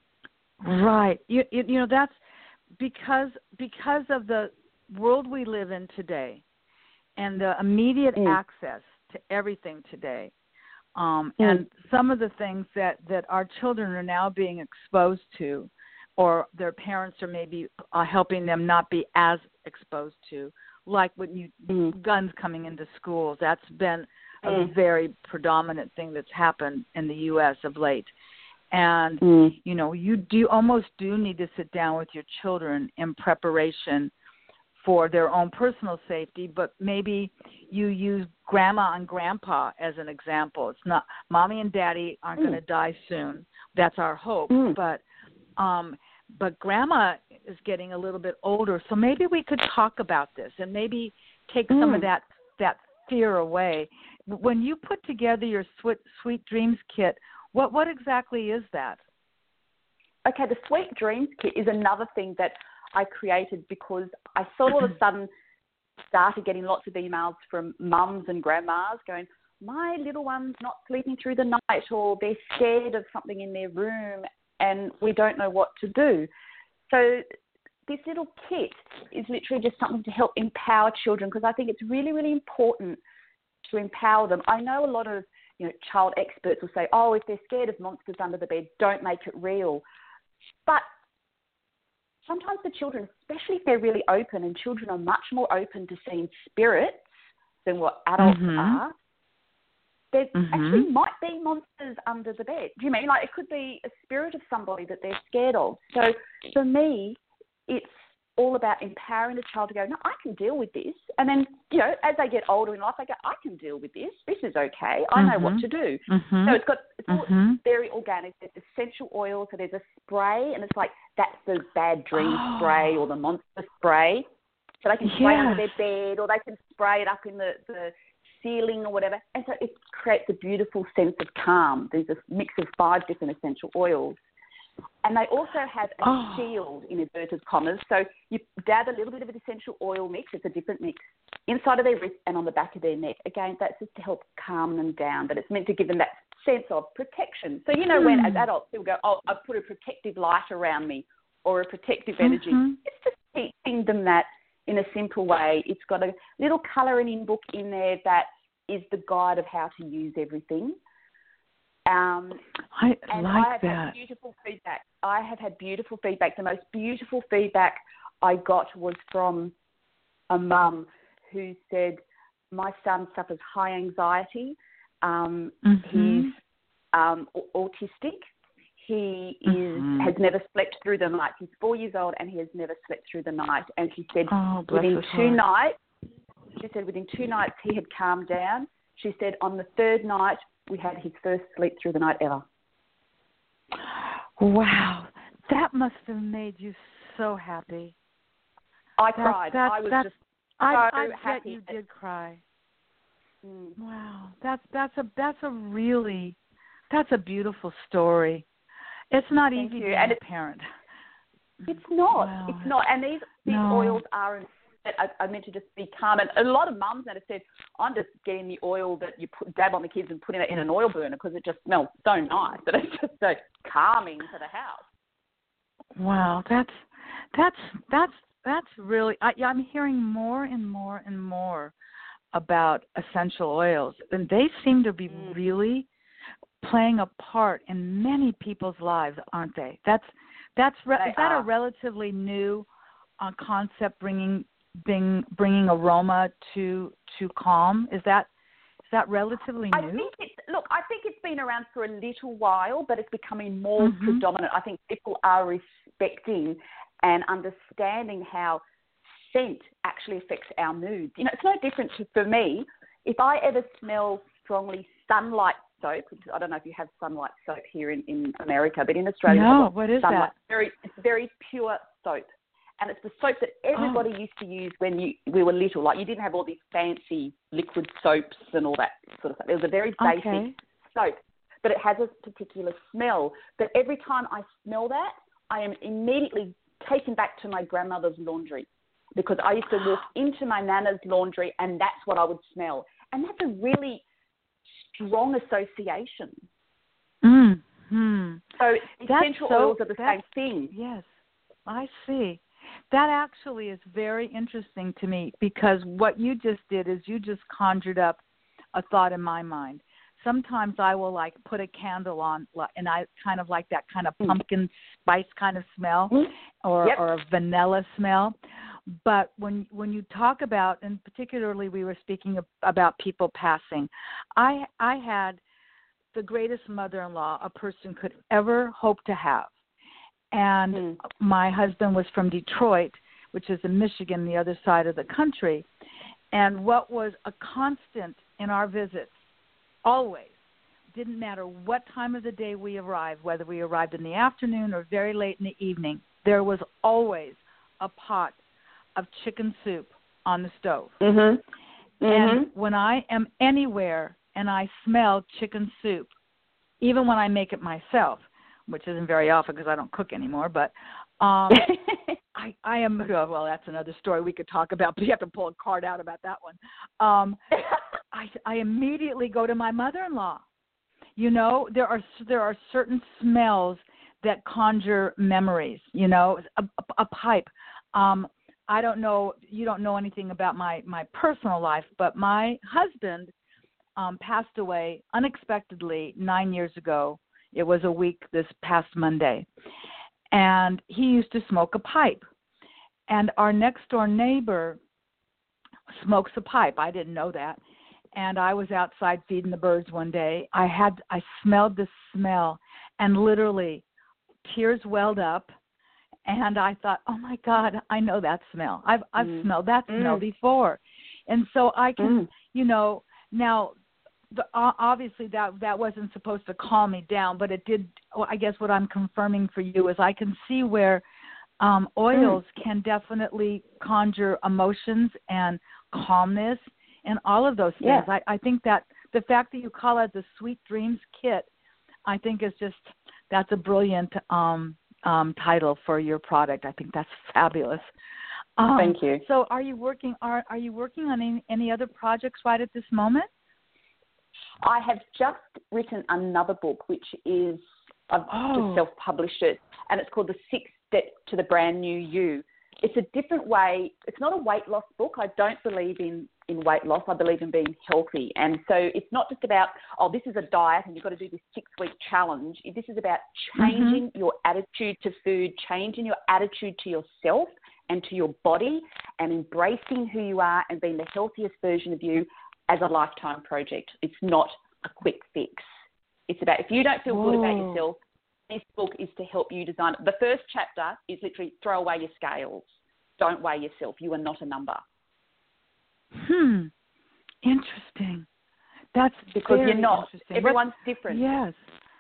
Right. You, you, you know, that's because because of the world we live in today and the immediate mm. access to everything today. Um, Mm. and some of the things that, that our children are now being exposed to, or their parents are maybe uh, helping them not be as exposed to, like when you Mm. guns coming into schools. That's been a Mm. very predominant thing that's happened in the U S of late. And, Mm. you know, you do almost do need to sit down with your children in preparation for their own personal safety, but maybe you use grandma and grandpa as an example. It's not, mommy and daddy aren't Mm. going to die soon. That's our hope. Mm. But, um, but grandma is getting a little bit older, so maybe we could talk about this and maybe take Mm. some of that, that fear away. When you put together your Sweet, Sweet Dreams kit, what, what exactly is that? Okay, the Sweet Dreams kit is another thing that I created because I sort of all of a sudden started getting lots of emails from mums and grandmas going, my little one's not sleeping through the night, or they're scared of something in their room and we don't know what to do. So this little kit is literally just something to help empower children, because I think it's really, really important to empower them. I know a lot of you know child experts will say, oh, if they're scared of monsters under the bed, don't make it real. But sometimes the children, especially if they're really open, and children are much more open to seeing spirits than what adults mm-hmm. are, there mm-hmm. actually might be monsters under the bed. Do you mean? Like, it could be a spirit of somebody that they're scared of. So for me, it's all about empowering the child to go, no, I can deal with this. And then, you know, as they get older in life, they go, I can deal with this. This is okay. I know mm-hmm. what to do. Mm-hmm. So it's got, it's all mm-hmm. very organic. There's essential oils. So there's a spray, and it's like, that's the bad dream oh. spray or the monster spray. So they can spray yes. under their bed, or they can spray it up in the, the ceiling or whatever. And so it creates a beautiful sense of calm. There's a mix of five different essential oils. And they also have a oh. shield in inverted commas. So you dab a little bit of an essential oil mix, it's a different mix, inside of their wrist and on the back of their neck. Again, that's just to help calm them down, but it's meant to give them that sense of protection. So, you know, mm. when as adults people go, oh, I've put a protective light around me or a protective energy. Mm-hmm. It's just teaching them that in a simple way. It's got a little colouring in book in there that is the guide of how to use everything. Um, I and like I have that. had beautiful feedback. I have had beautiful feedback. The most beautiful feedback I got was from a mum who said, my son suffers high anxiety. Um, mm-hmm. He's um, autistic. He is mm-hmm. has never slept through the night. He's four years old and he has never slept through the night. And she said oh, within two heart. nights, she said within two nights he had calmed down. She said on the third night, we had his first sleep through the night ever. Wow. That must have made you so happy. I that, cried. That, I was that, just I, so I happy. bet you did cry. Mm. Wow. That's that's a that's a really that's a beautiful story. It's not Thank easy you. being and a parent. It's not. Wow. It's not. And these these no. oils are I meant to just be calm. And a lot of mums that have said, I'm just getting the oil that you put, dab on the kids and putting it in an oil burner because it just smells so nice. But it's just so calming to the house. Wow, that's that's that's that's really. I, I'm hearing more and more and more about essential oils, and they seem to be mm. really playing a part in many people's lives, aren't they? That's that's re- is that are. a relatively new uh, concept, bringing Bring, bringing aroma to to calm? Is that is that relatively new? I think it's, look, I think it's been around for a little while, but it's becoming more mm-hmm. predominant. I think people are respecting and understanding how scent actually affects our moods. You know, it's no different to, for me. If I ever smell strongly sunlight soap, which I don't know if you have sunlight soap here in, in America, but in Australia, no, what is sunlight, that? Very, it's very pure soap. And it's the soap that everybody oh. used to use when you we were little. Like, you didn't have all these fancy liquid soaps and all that sort of stuff. It was a very basic okay. soap, but it has a particular smell. But every time I smell that, I am immediately taken back to my grandmother's laundry, because I used to walk into my nana's laundry and that's what I would smell. And that's a really strong association. Mm-hmm. So essential so, oils are the same thing. Yes, I see. That actually is very interesting to me, because what you just did is you just conjured up a thought in my mind. sometimes I will like put a candle on, and I kind of like that kind of pumpkin spice kind of smell, or Yep. or a vanilla smell. But when when you talk about, and particularly we were speaking about people passing, I I had the greatest mother-in-law a person could ever hope to have, and mm. my husband was from Detroit, which is in Michigan, the other side of the country. And what was a constant in our visits, always, didn't matter what time of the day we arrived, whether we arrived in the afternoon or very late in the evening, there was always a pot of chicken soup on the stove. Mm-hmm. And mm-hmm. when I am anywhere and I smell chicken soup, even when I make it myself, which isn't very often because I don't cook anymore, but um, I, I am, well, that's another story we could talk about, but you have to pull a card out about that one. Um, I, I immediately go to my mother-in-law. You know, there are there are certain smells that conjure memories, you know, a, a, a pipe. Um, I don't know, you don't know anything about my, my personal life, but my husband um, passed away unexpectedly nine years ago. It was a week this past Monday. And he used to smoke a pipe. And our next door neighbor smokes a pipe. I didn't know that. And I was outside feeding the birds one day. I had I smelled the smell, and literally tears welled up. And I thought, oh my God, I know that smell. I've I've mm. smelled that smell mm. before. And so I can, mm. you know, now the, obviously that that wasn't supposed to calm me down, but it did. Well, I guess what I'm confirming for you is I can see where um, oils mm. can definitely conjure emotions and calmness and all of those things. Yeah. I, I think that the fact that you call it the Sweet Dreams Kit, I think is just, that's a brilliant um, um, title for your product. I think that's fabulous. Um, Thank you. So are you working, are, are you working on any, any other projects right at this moment? I have just written another book, which is, I've oh. just self-published it, and it's called The Six Steps to the Brand New You. It's a different way. It's not a weight loss book. I don't believe in, in weight loss. I believe in being healthy. And so it's not just about, oh, this is a diet and you've got to do this six-week challenge. This is about changing mm-hmm. your attitude to food, changing your attitude to yourself and to your body, and embracing who you are and being the healthiest version of you as a lifetime project. It's not a quick fix. It's about, if you don't feel Whoa. good about yourself, this book is to help you design it. The first chapter is literally throw away your scales. Don't weigh yourself. You are not a number. Hmm. Interesting. That's because very you're not. Interesting. Everyone's what's, different. Yes.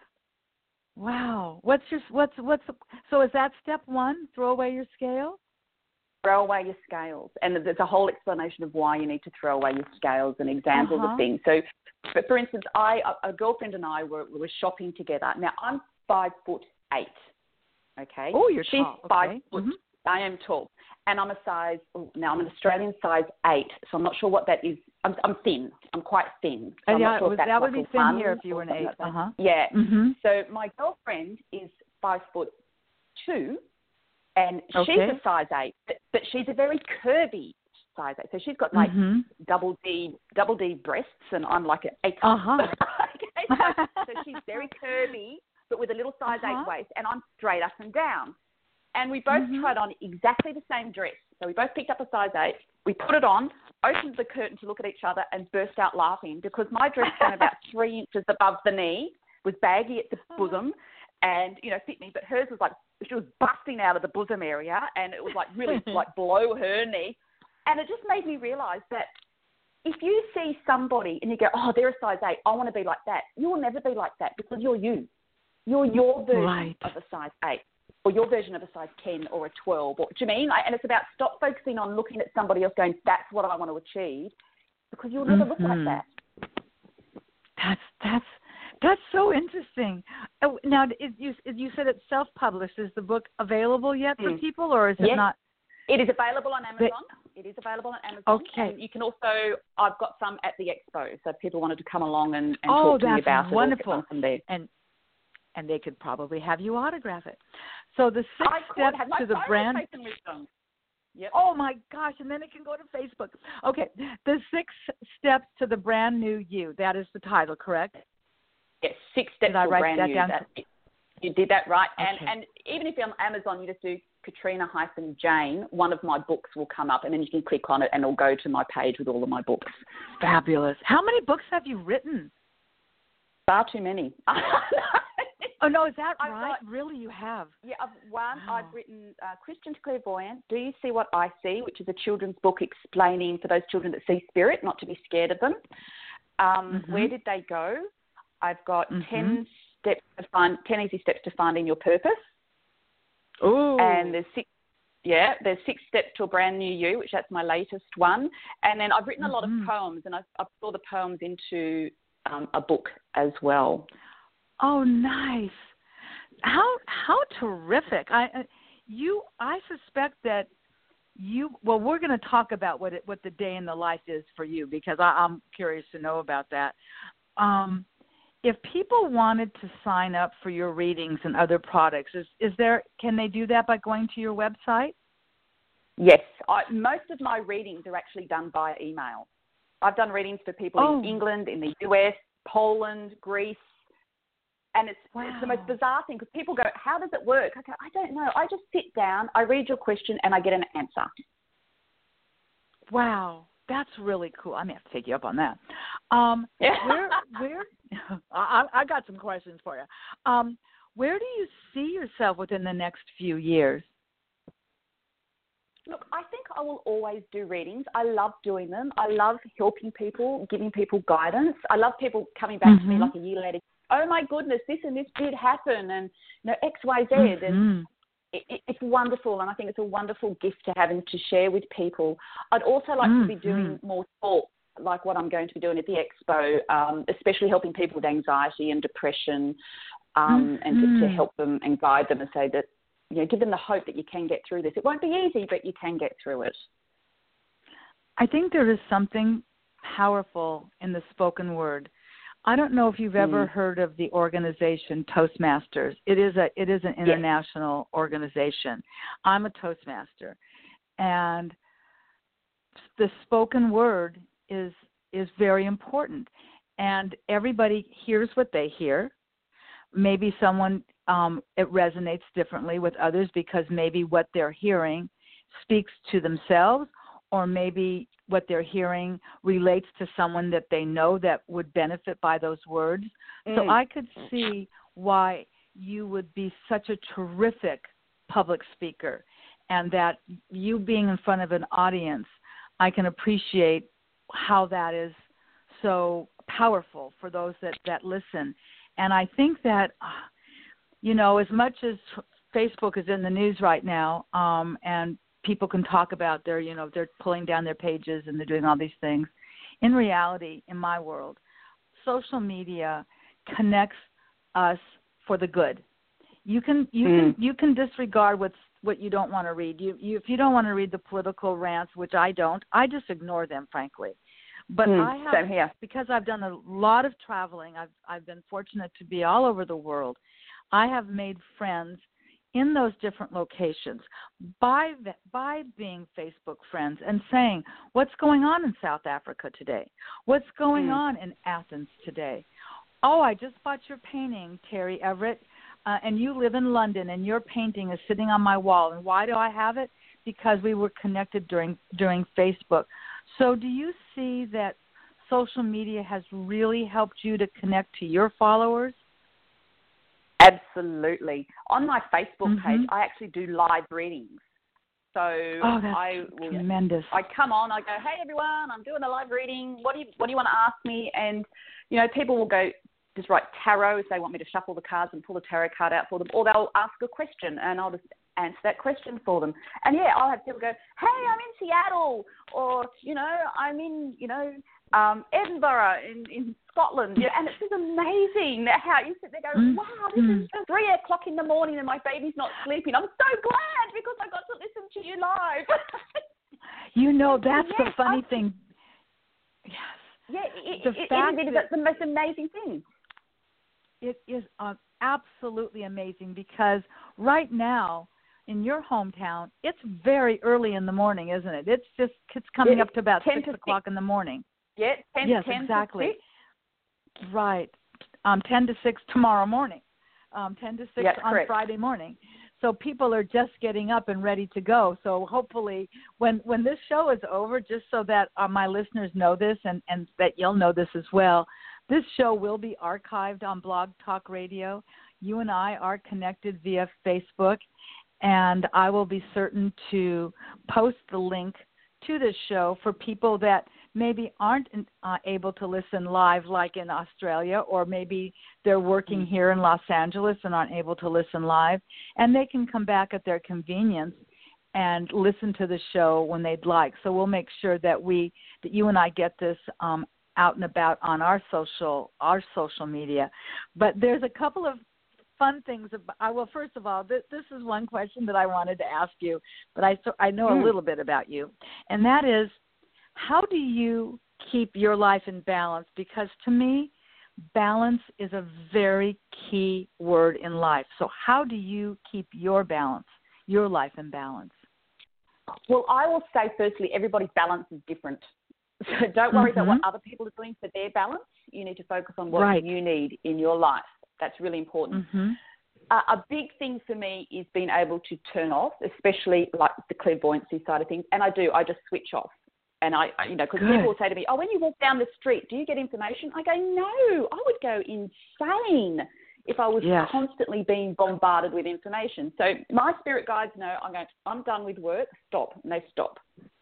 Wow. What's your what's what's so is that step one? Throw away your scale? Throw away your scales, and there's a whole explanation of why you need to throw away your scales and examples uh-huh. of things. So, but for instance, I a girlfriend and I were were shopping together. Now I'm five foot eight. Okay. Oh, you're She's tall. five okay. foot. Mm-hmm. I am tall, and I'm a size. Now I'm an Australian size eight, so I'm not sure what that is. I'm, I'm thin. I'm quite thin. So uh, I'm yeah, not sure was, if that's that like would be a thin one here if you were an eight. Like uh huh. Yeah. Mm-hmm. So my girlfriend is five foot two, and okay. she's a size eight, but, but she's a very curvy size eight. So she's got like mm-hmm. double D, double D breasts, and I'm like an eight. Uh huh. okay, so, so she's very curvy, but with a little size uh-huh. eight waist, and I'm straight up and down. And we both mm-hmm. tried on exactly the same dress. So we both picked up a size eight. We put it on, opened the curtain to look at each other, and burst out laughing because my dress went about three inches above the knee, was baggy at the bosom, and, you know, fit me. But hers was like, she was busting out of the bosom area, and it was like really like below her knee. And it just made me realise that if you see somebody and you go, oh, they're a size eight, I want to be like that, you will never be like that because you're you. You're your version right. of a size eight. Or your version of a size ten or a twelve. Or, do you mean? And it's about stop focusing on looking at somebody else going, that's what I want to achieve, because you'll never mm-hmm. look like that. That's that's that's so interesting. Now, is, you you said it's self-published. Is the book available yet for mm. people, or is it yes. not? It is available on Amazon. But, it is available on Amazon. Okay. And you can also, I've got some at the expo, so if people wanted to come along and, and oh, talk to me about wonderful. it. Oh, that's wonderful. There. And and they could probably have you autograph it. So the six I steps have my to the brand. Taken with them. Yep. Oh my gosh! And then it can go to Facebook. Okay, the six steps to the brand new you. That is the title, correct? Yes, Six Steps Did I to write Brand that New. down? That, you did that right. And Okay. and even if you're on Amazon, you just do Katrina hyphen Jane, one of my books will come up, and then you can click on it and it'll go to my page with all of my books. Fabulous. How many books have you written? Far too many. Oh, no, is that I've right? got, really, you have? Yeah, I've one. Wow. I've written uh, Christian to Clairvoyant, Do You See What I See, which is a children's book explaining for those children that see spirit, not to be scared of them. Um, Mm-hmm. Where Did They Go? I've got Mm-hmm. ten steps to find, ten easy steps to finding your purpose. Oh. And there's six. Yeah, there's Six Steps to a Brand New You, which that's my latest one. And then I've written a lot of Mm-hmm. poems, and I've, I've put all the poems into um, a book as well. Oh, nice. How how terrific. I uh, you I suspect that you well we're going to talk about what it, what the day in the life is for you, because I, I'm curious to know about that. Um, if people wanted to sign up for your readings and other products, is is there can they do that by going to your website? Yes, I, most of my readings are actually done via email. I've done readings for people Oh. in England, in the U S, Poland, Greece, and it's, Wow. it's the most bizarre thing because people go, how does it work? I go, I don't know. I just sit down, I read your question, and I get an answer. Wow, that's really cool. I may have to take you up on that. Um, Yeah. where where I, I got some questions for you. Um, where do you see yourself within the next few years? Look, I think I will always do readings. I love doing them. I love helping people, giving people guidance. I love people coming back Mm-hmm. to me like a year later, oh my goodness, this and this did happen, and you know X, Y, Z, Mm-hmm. and it, it, it's wonderful. And I think it's a wonderful gift to have and to share with people. I'd also like mm-hmm. to be doing more talks, like what I'm going to be doing at the expo, um, especially helping people with anxiety and depression, um, mm-hmm. and to, to help them and guide them and say that, you know, give them the hope that you can get through this. It won't be easy, but you can get through it. I think there is something powerful in the spoken word. I don't know if you've ever Mm. heard of the organization Toastmasters. It is a it is an international yes. organization. I'm a Toastmaster, and the spoken word is is very important. And everybody hears what they hear. Maybe someone um, it resonates differently with others because maybe what they're hearing speaks to themselves, or maybe what they're hearing relates to someone that they know that would benefit by those words. Mm. So I could see why you would be such a terrific public speaker, and that you being in front of an audience, I can appreciate how that is so powerful for those that, that listen. And I think that, you know, as much as Facebook is in the news right now, um, and people can talk about their, you know, they're pulling down their pages and they're doing all these things. In reality, in my world, social media connects us for the good. You can you mm. can you can disregard what's what you don't want to read. You, you if you don't want to read the political rants, which I don't, I just ignore them, frankly. But mm, I have, same here. because I've done a lot of traveling. I've I've been fortunate to be all over the world. I have made friends in those different locations by the, by being Facebook friends and saying, what's going on in South Africa today? What's going mm. on in Athens today? Oh, I just bought your painting, Terry Everett, uh, and you live in London, and your painting is sitting on my wall. And why do I have it? Because we were connected during during Facebook. So do you see that social media has really helped you to connect to your followers? Absolutely. On my Facebook mm-hmm. page, I actually do live readings. So oh, that's I will, tremendous. I come on, I go, hey everyone, I'm doing a live reading. What do you what do you want to ask me? And you know, people will go just write tarot if they want me to shuffle the cards and pull the tarot card out for them, or they'll ask a question and I'll just answer that question for them. And yeah, I'll have people go, hey, I'm in Seattle, or you know, I'm in you know um, Edinburgh in, in Scotland. Yeah, and it's just amazing how you sit there going, wow, this is three o'clock in the morning and my baby's not sleeping. I'm so glad because I got to listen to you live. You know, that's yes, the funny I'm, thing. Yes. Yeah, it, the it, fact it is that the most amazing thing. It is uh, absolutely amazing because right now in your hometown, it's very early in the morning, isn't it? It's just it's coming yeah, up to about ten six to o'clock six. in the morning. Yeah, ten, yes, ten exactly. to six. Right. um, ten to six tomorrow morning, um, ten to six Yes, on correct. Friday morning. So people are just getting up and ready to go. So hopefully when, when this show is over, just so that uh, my listeners know this and, and that you'll know this as well, this show will be archived on Blog Talk Radio. You and I are connected via Facebook, and I will be certain to post the link to this show for people that maybe aren't uh, able to listen live like in Australia, or maybe they're working here in Los Angeles and aren't able to listen live, and they can come back at their convenience and listen to the show when they'd like. So we'll make sure that we, that you and I get this um, out and about on our social, our social media. But there's a couple of fun things. About, I well, first of all, this, this is one question that I wanted to ask you, but I so I know mm. a little bit about you, and that is, how do you keep your life in balance? Because to me, balance is a very key word in life. So how do you keep your balance, your life in balance? Well, I will say firstly, everybody's balance is different. So don't worry mm-hmm. about what other people are doing for their balance. You need to focus on what right. you need in your life. That's really important. Mm-hmm. Uh, a big thing for me is being able to turn off, especially like the clairvoyancy side of things. And I do, I just switch off. And I, you know, because people will say to me, oh, when you walk down the street, do you get information? I go, no, I would go insane if I was yes. constantly being bombarded with information. So my spirit guides know I'm going, I'm done with work, stop, and they stop.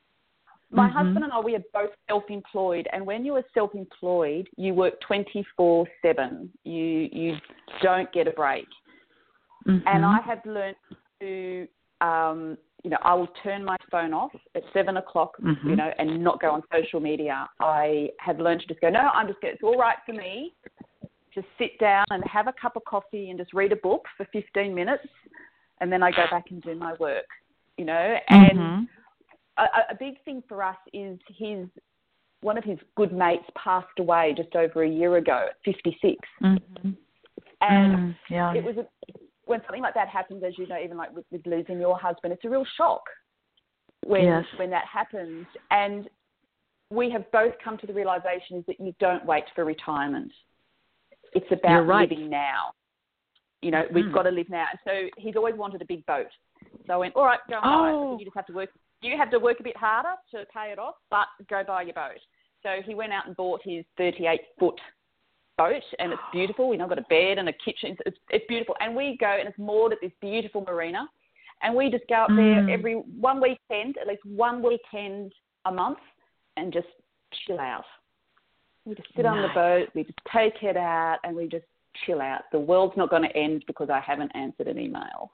My mm-hmm. husband and I, we are both self-employed, and when you are self-employed, you work twenty-four seven. You you don't get a break. Mm-hmm. And I have learned to, um, you know, I will turn my phone off at seven o'clock, mm-hmm. you know, and not go on social media. I have learned to just go, no, I'm just going, it's all right for me to sit down and have a cup of coffee and just read a book for fifteen minutes, and then I go back and do my work, you know, and mm-hmm. A, a big thing for us is his one of his good mates passed away just over a year ago at fifty-six. Mm-hmm. And mm, yeah. it was a, when something like that happens, as you know, even like with, with losing your husband, it's a real shock when yes. when that happens. And we have both come to the realization is that you don't wait for retirement. It's about right. living now. You know, mm-hmm. we've got to live now. So he's always wanted a big boat. So I went, all right, go and buy oh. it. You just have to work. You have to work a bit harder to pay it off, but go buy your boat. So he went out and bought his thirty-eight foot boat, and it's beautiful. You know, got a bed and a kitchen. It's, it's beautiful. And we go, and it's moored at this beautiful marina, and we just go up there mm. every one weekend, at least one weekend a month, and just chill out. We just sit nice. on the boat, we just take it out, and we just chill out. The world's not going to end because I haven't answered an email.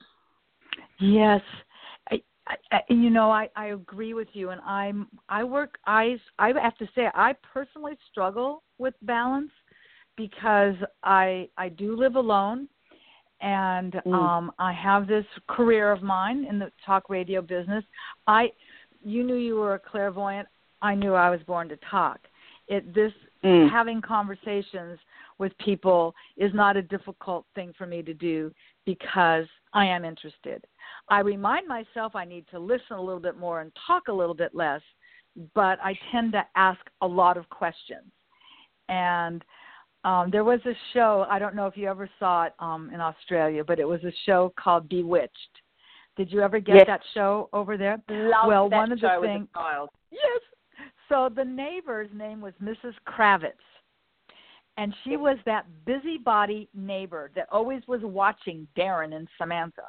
Yes. I, I, you know, I, I agree with you, and I'm I work I I have to say I personally struggle with balance because I I do live alone, and mm. um, I have this career of mine in the talk radio business. I you knew you were a clairvoyant. I knew I was born to talk. It this mm. having conversations with people is not a difficult thing for me to do because I am interested. I remind myself I need to listen a little bit more and talk a little bit less, but I tend to ask a lot of questions. And um, there was a show, I don't know if you ever saw it um, in Australia, but it was a show called Bewitched. Did you ever get yes. that show over there? Love well, that one of the show things, as a child. Yes. So the neighbor's name was Missus Kravitz. And she was that busybody neighbor that always was watching Darren and Samantha.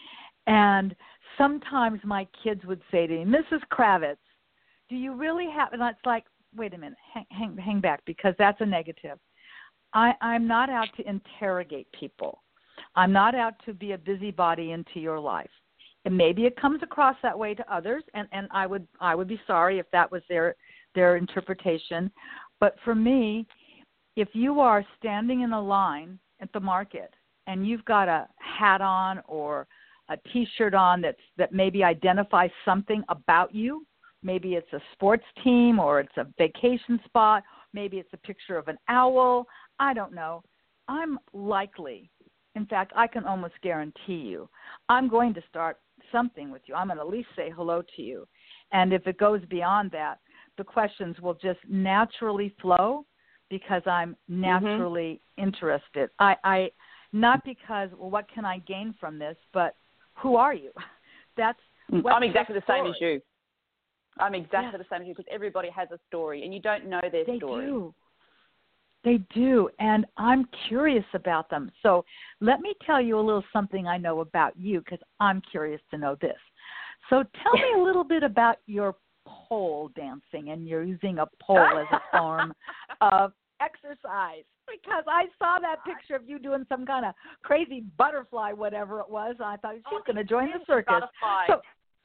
And sometimes my kids would say to me, Missus Kravitz, do you really have, and it's like, wait a minute, hang, hang, hang back, because that's a negative. I, I'm not out to interrogate people. I'm not out to be a busybody into your life. And maybe it comes across that way to others, and, and I would I would be sorry if that was their their interpretation. But for me, if you are standing in a line at the market and you've got a hat on or a T-shirt on that's, that maybe identifies something about you, maybe it's a sports team or it's a vacation spot, maybe it's a picture of an owl, I don't know, I'm likely, in fact, I can almost guarantee you, I'm going to start something with you. I'm going to at least say hello to you. And if it goes beyond that, the questions will just naturally flow because I'm naturally mm-hmm. interested. I, I not because, well, what can I gain from this, but who are you? That's I'm exactly the same as you. I'm exactly yes. the same as you because everybody has a story and you don't know their they story. They do. They do, and I'm curious about them. So let me tell you a little something I know about you because I'm curious to know this. So tell me a little bit about your pole dancing, and you're using a pole as a form of exercise, because I saw that picture of you doing some kind of crazy butterfly, whatever it was. I thought she's oh, going to join the circus. So,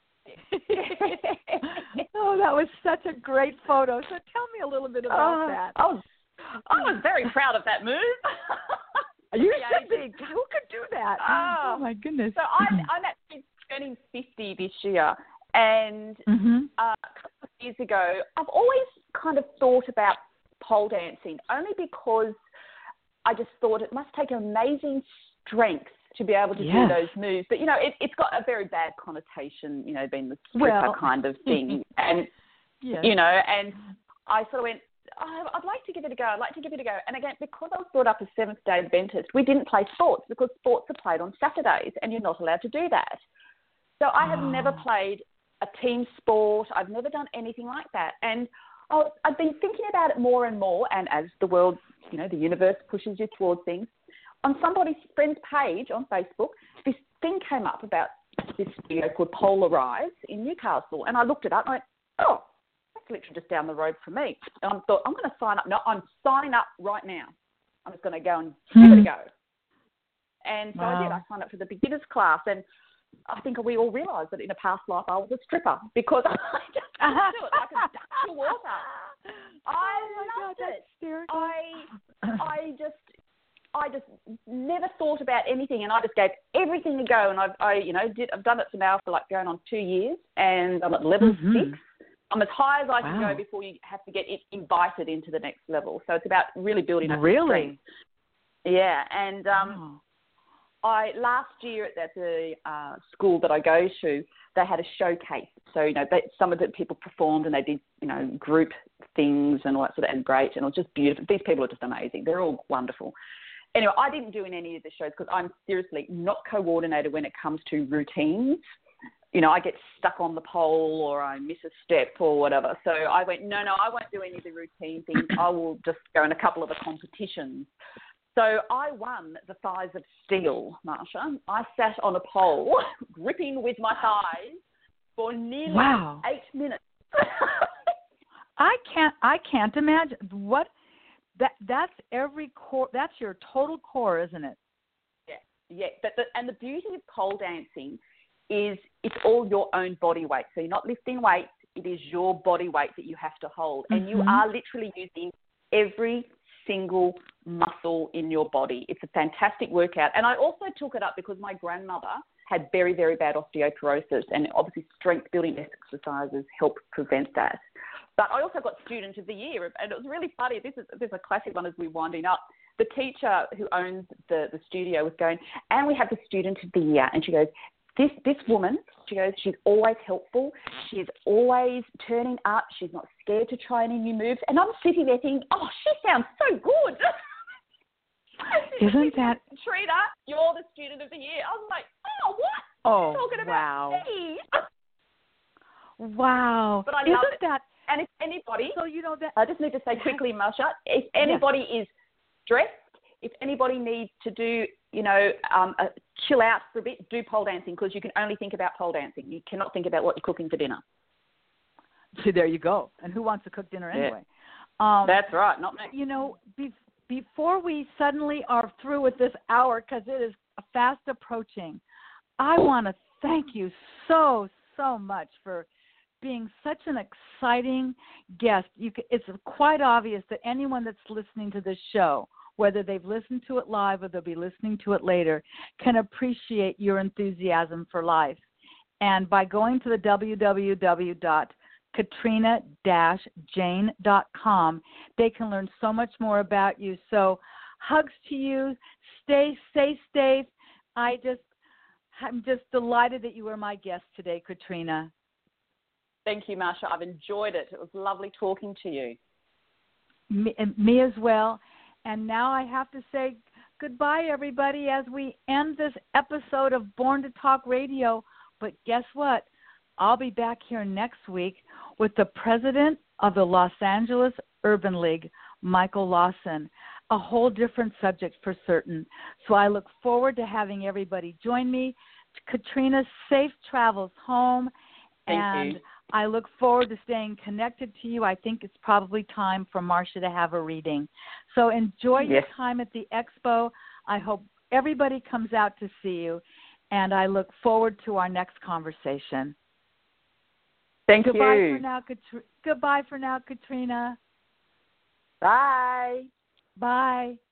oh, that was such a great photo. So tell me a little bit about uh, that. Oh, I was very proud of that move. You should be. Who could do that? Oh, oh my goodness. So I'm, I'm actually turning fifty this year. And mm-hmm. uh, a couple of years ago, I've always kind of thought about pole dancing, only because I just thought it must take amazing strength to be able to yes. do those moves. But, you know, it, it's got a very bad connotation, you know, being the stripper well, kind of thing. And, yes. you know, and I sort of went, oh, I'd like to give it a go. I'd like to give it a go. And again, because I was brought up as Seventh-day Adventist, we didn't play sports because sports are played on Saturdays and you're not allowed to do that. So I have oh. never played a team sport. I've never done anything like that. And I was, I've been thinking about it more and more. And as the world, you know, the universe pushes you towards things, on somebody's friend's page on Facebook, this thing came up about this studio called Polarize in Newcastle. And I looked it up and I went, oh, that's literally just down the road from me. And I thought, I'm going to sign up. No, I'm signing up right now. I'm just going to go and hmm. give it a go. And so wow. I did. I signed up for the beginners class. And I think we all realised that in a past life I was a stripper because I just couldn't do it. I could duck the water. I oh loved God, it. I, I just, I just never thought about anything, and I just gave everything a go. And I've, I, you know, did. I've done it for now for like going on two years, and I'm at level mm-hmm. six. I'm as high as I can wow. go before you have to get it invited into the next level. So it's about really building up really, strength. Yeah, and um. Wow. I last year at the uh, school that I go to, they had a showcase. So, you know, they, some of the people performed and they did, you know, group things and all that sort of, and great. And it was just beautiful. These people are just amazing. They're all wonderful. Anyway, I didn't do in any of the shows because I'm seriously not coordinated when it comes to routines. You know, I get stuck on the pole or I miss a step or whatever. So I went, no, no, I won't do any of the routine things. I will just go in a couple of the competitions. So I won the thighs of steel, Marsha. I sat on a pole, gripping with my thighs for nearly wow. eight minutes. I can't. I can't imagine what that. That's every core. That's your total core, isn't it? Yeah, yeah. But the, and the beauty of pole dancing is it's all your own body weight. So you're not lifting weights. It is your body weight that you have to hold, mm-hmm. and you are literally using every single muscle in your body. It's a fantastic workout. And I also took it up because my grandmother had very, very bad osteoporosis, and obviously strength building exercises help prevent that. But I also got Student of the Year, and it was really funny. This is, this is a classic one as we're winding up. The teacher who owns the, the studio was going, and we have the Student of the Year. And she goes, This this woman, she goes, she's always helpful. She's always turning up. She's not scared to try any new moves. And I'm sitting there thinking, oh, she sounds so good. Isn't that... Trina, you're the Student of the Year. I was like, oh, what? Oh, You're talking wow. about me. Wow. But I Isn't love it. that... And if anybody... So, you know that... I just need to say quickly, Marsha, if anybody yes. is stressed, if anybody needs to do, you know, um, a chill out for a bit, do pole dancing, because you can only think about pole dancing. You cannot think about what you're cooking for dinner. See, there you go. And who wants to cook dinner anyway? Yeah. Um, That's right, not me. You know, be- before we suddenly are through with this hour, because it is fast approaching, I want to thank you so, so much for being such an exciting guest. You can, it's quite obvious that anyone that's listening to this show, whether they've listened to it live or they'll be listening to it later, can appreciate your enthusiasm for life. And by going to the w w w dot katrina dash jane dot com, they can learn so much more about you. So hugs to you. Stay, stay safe. I just, I'm just delighted that you were my guest today, Katrina. Thank you, Marsha. I've enjoyed it. It was lovely talking to you. me, me as well. And now I have to say goodbye, everybody, as we end this episode of Born to Talk Radio. But guess what? I'll be back here next week with the president of the Los Angeles Urban League, Michael Lawson. A whole different subject for certain. So I look forward to having everybody join me. Katrina, safe travels home. Thank and you. I look forward to staying connected to you. I think it's probably time for Marcia to have a reading. So enjoy Yes. your time at the expo. I hope everybody comes out to see you. And I look forward to our next conversation. Thank Goodbye you. for now, Katri- Goodbye for now, Katrina. Bye. Bye.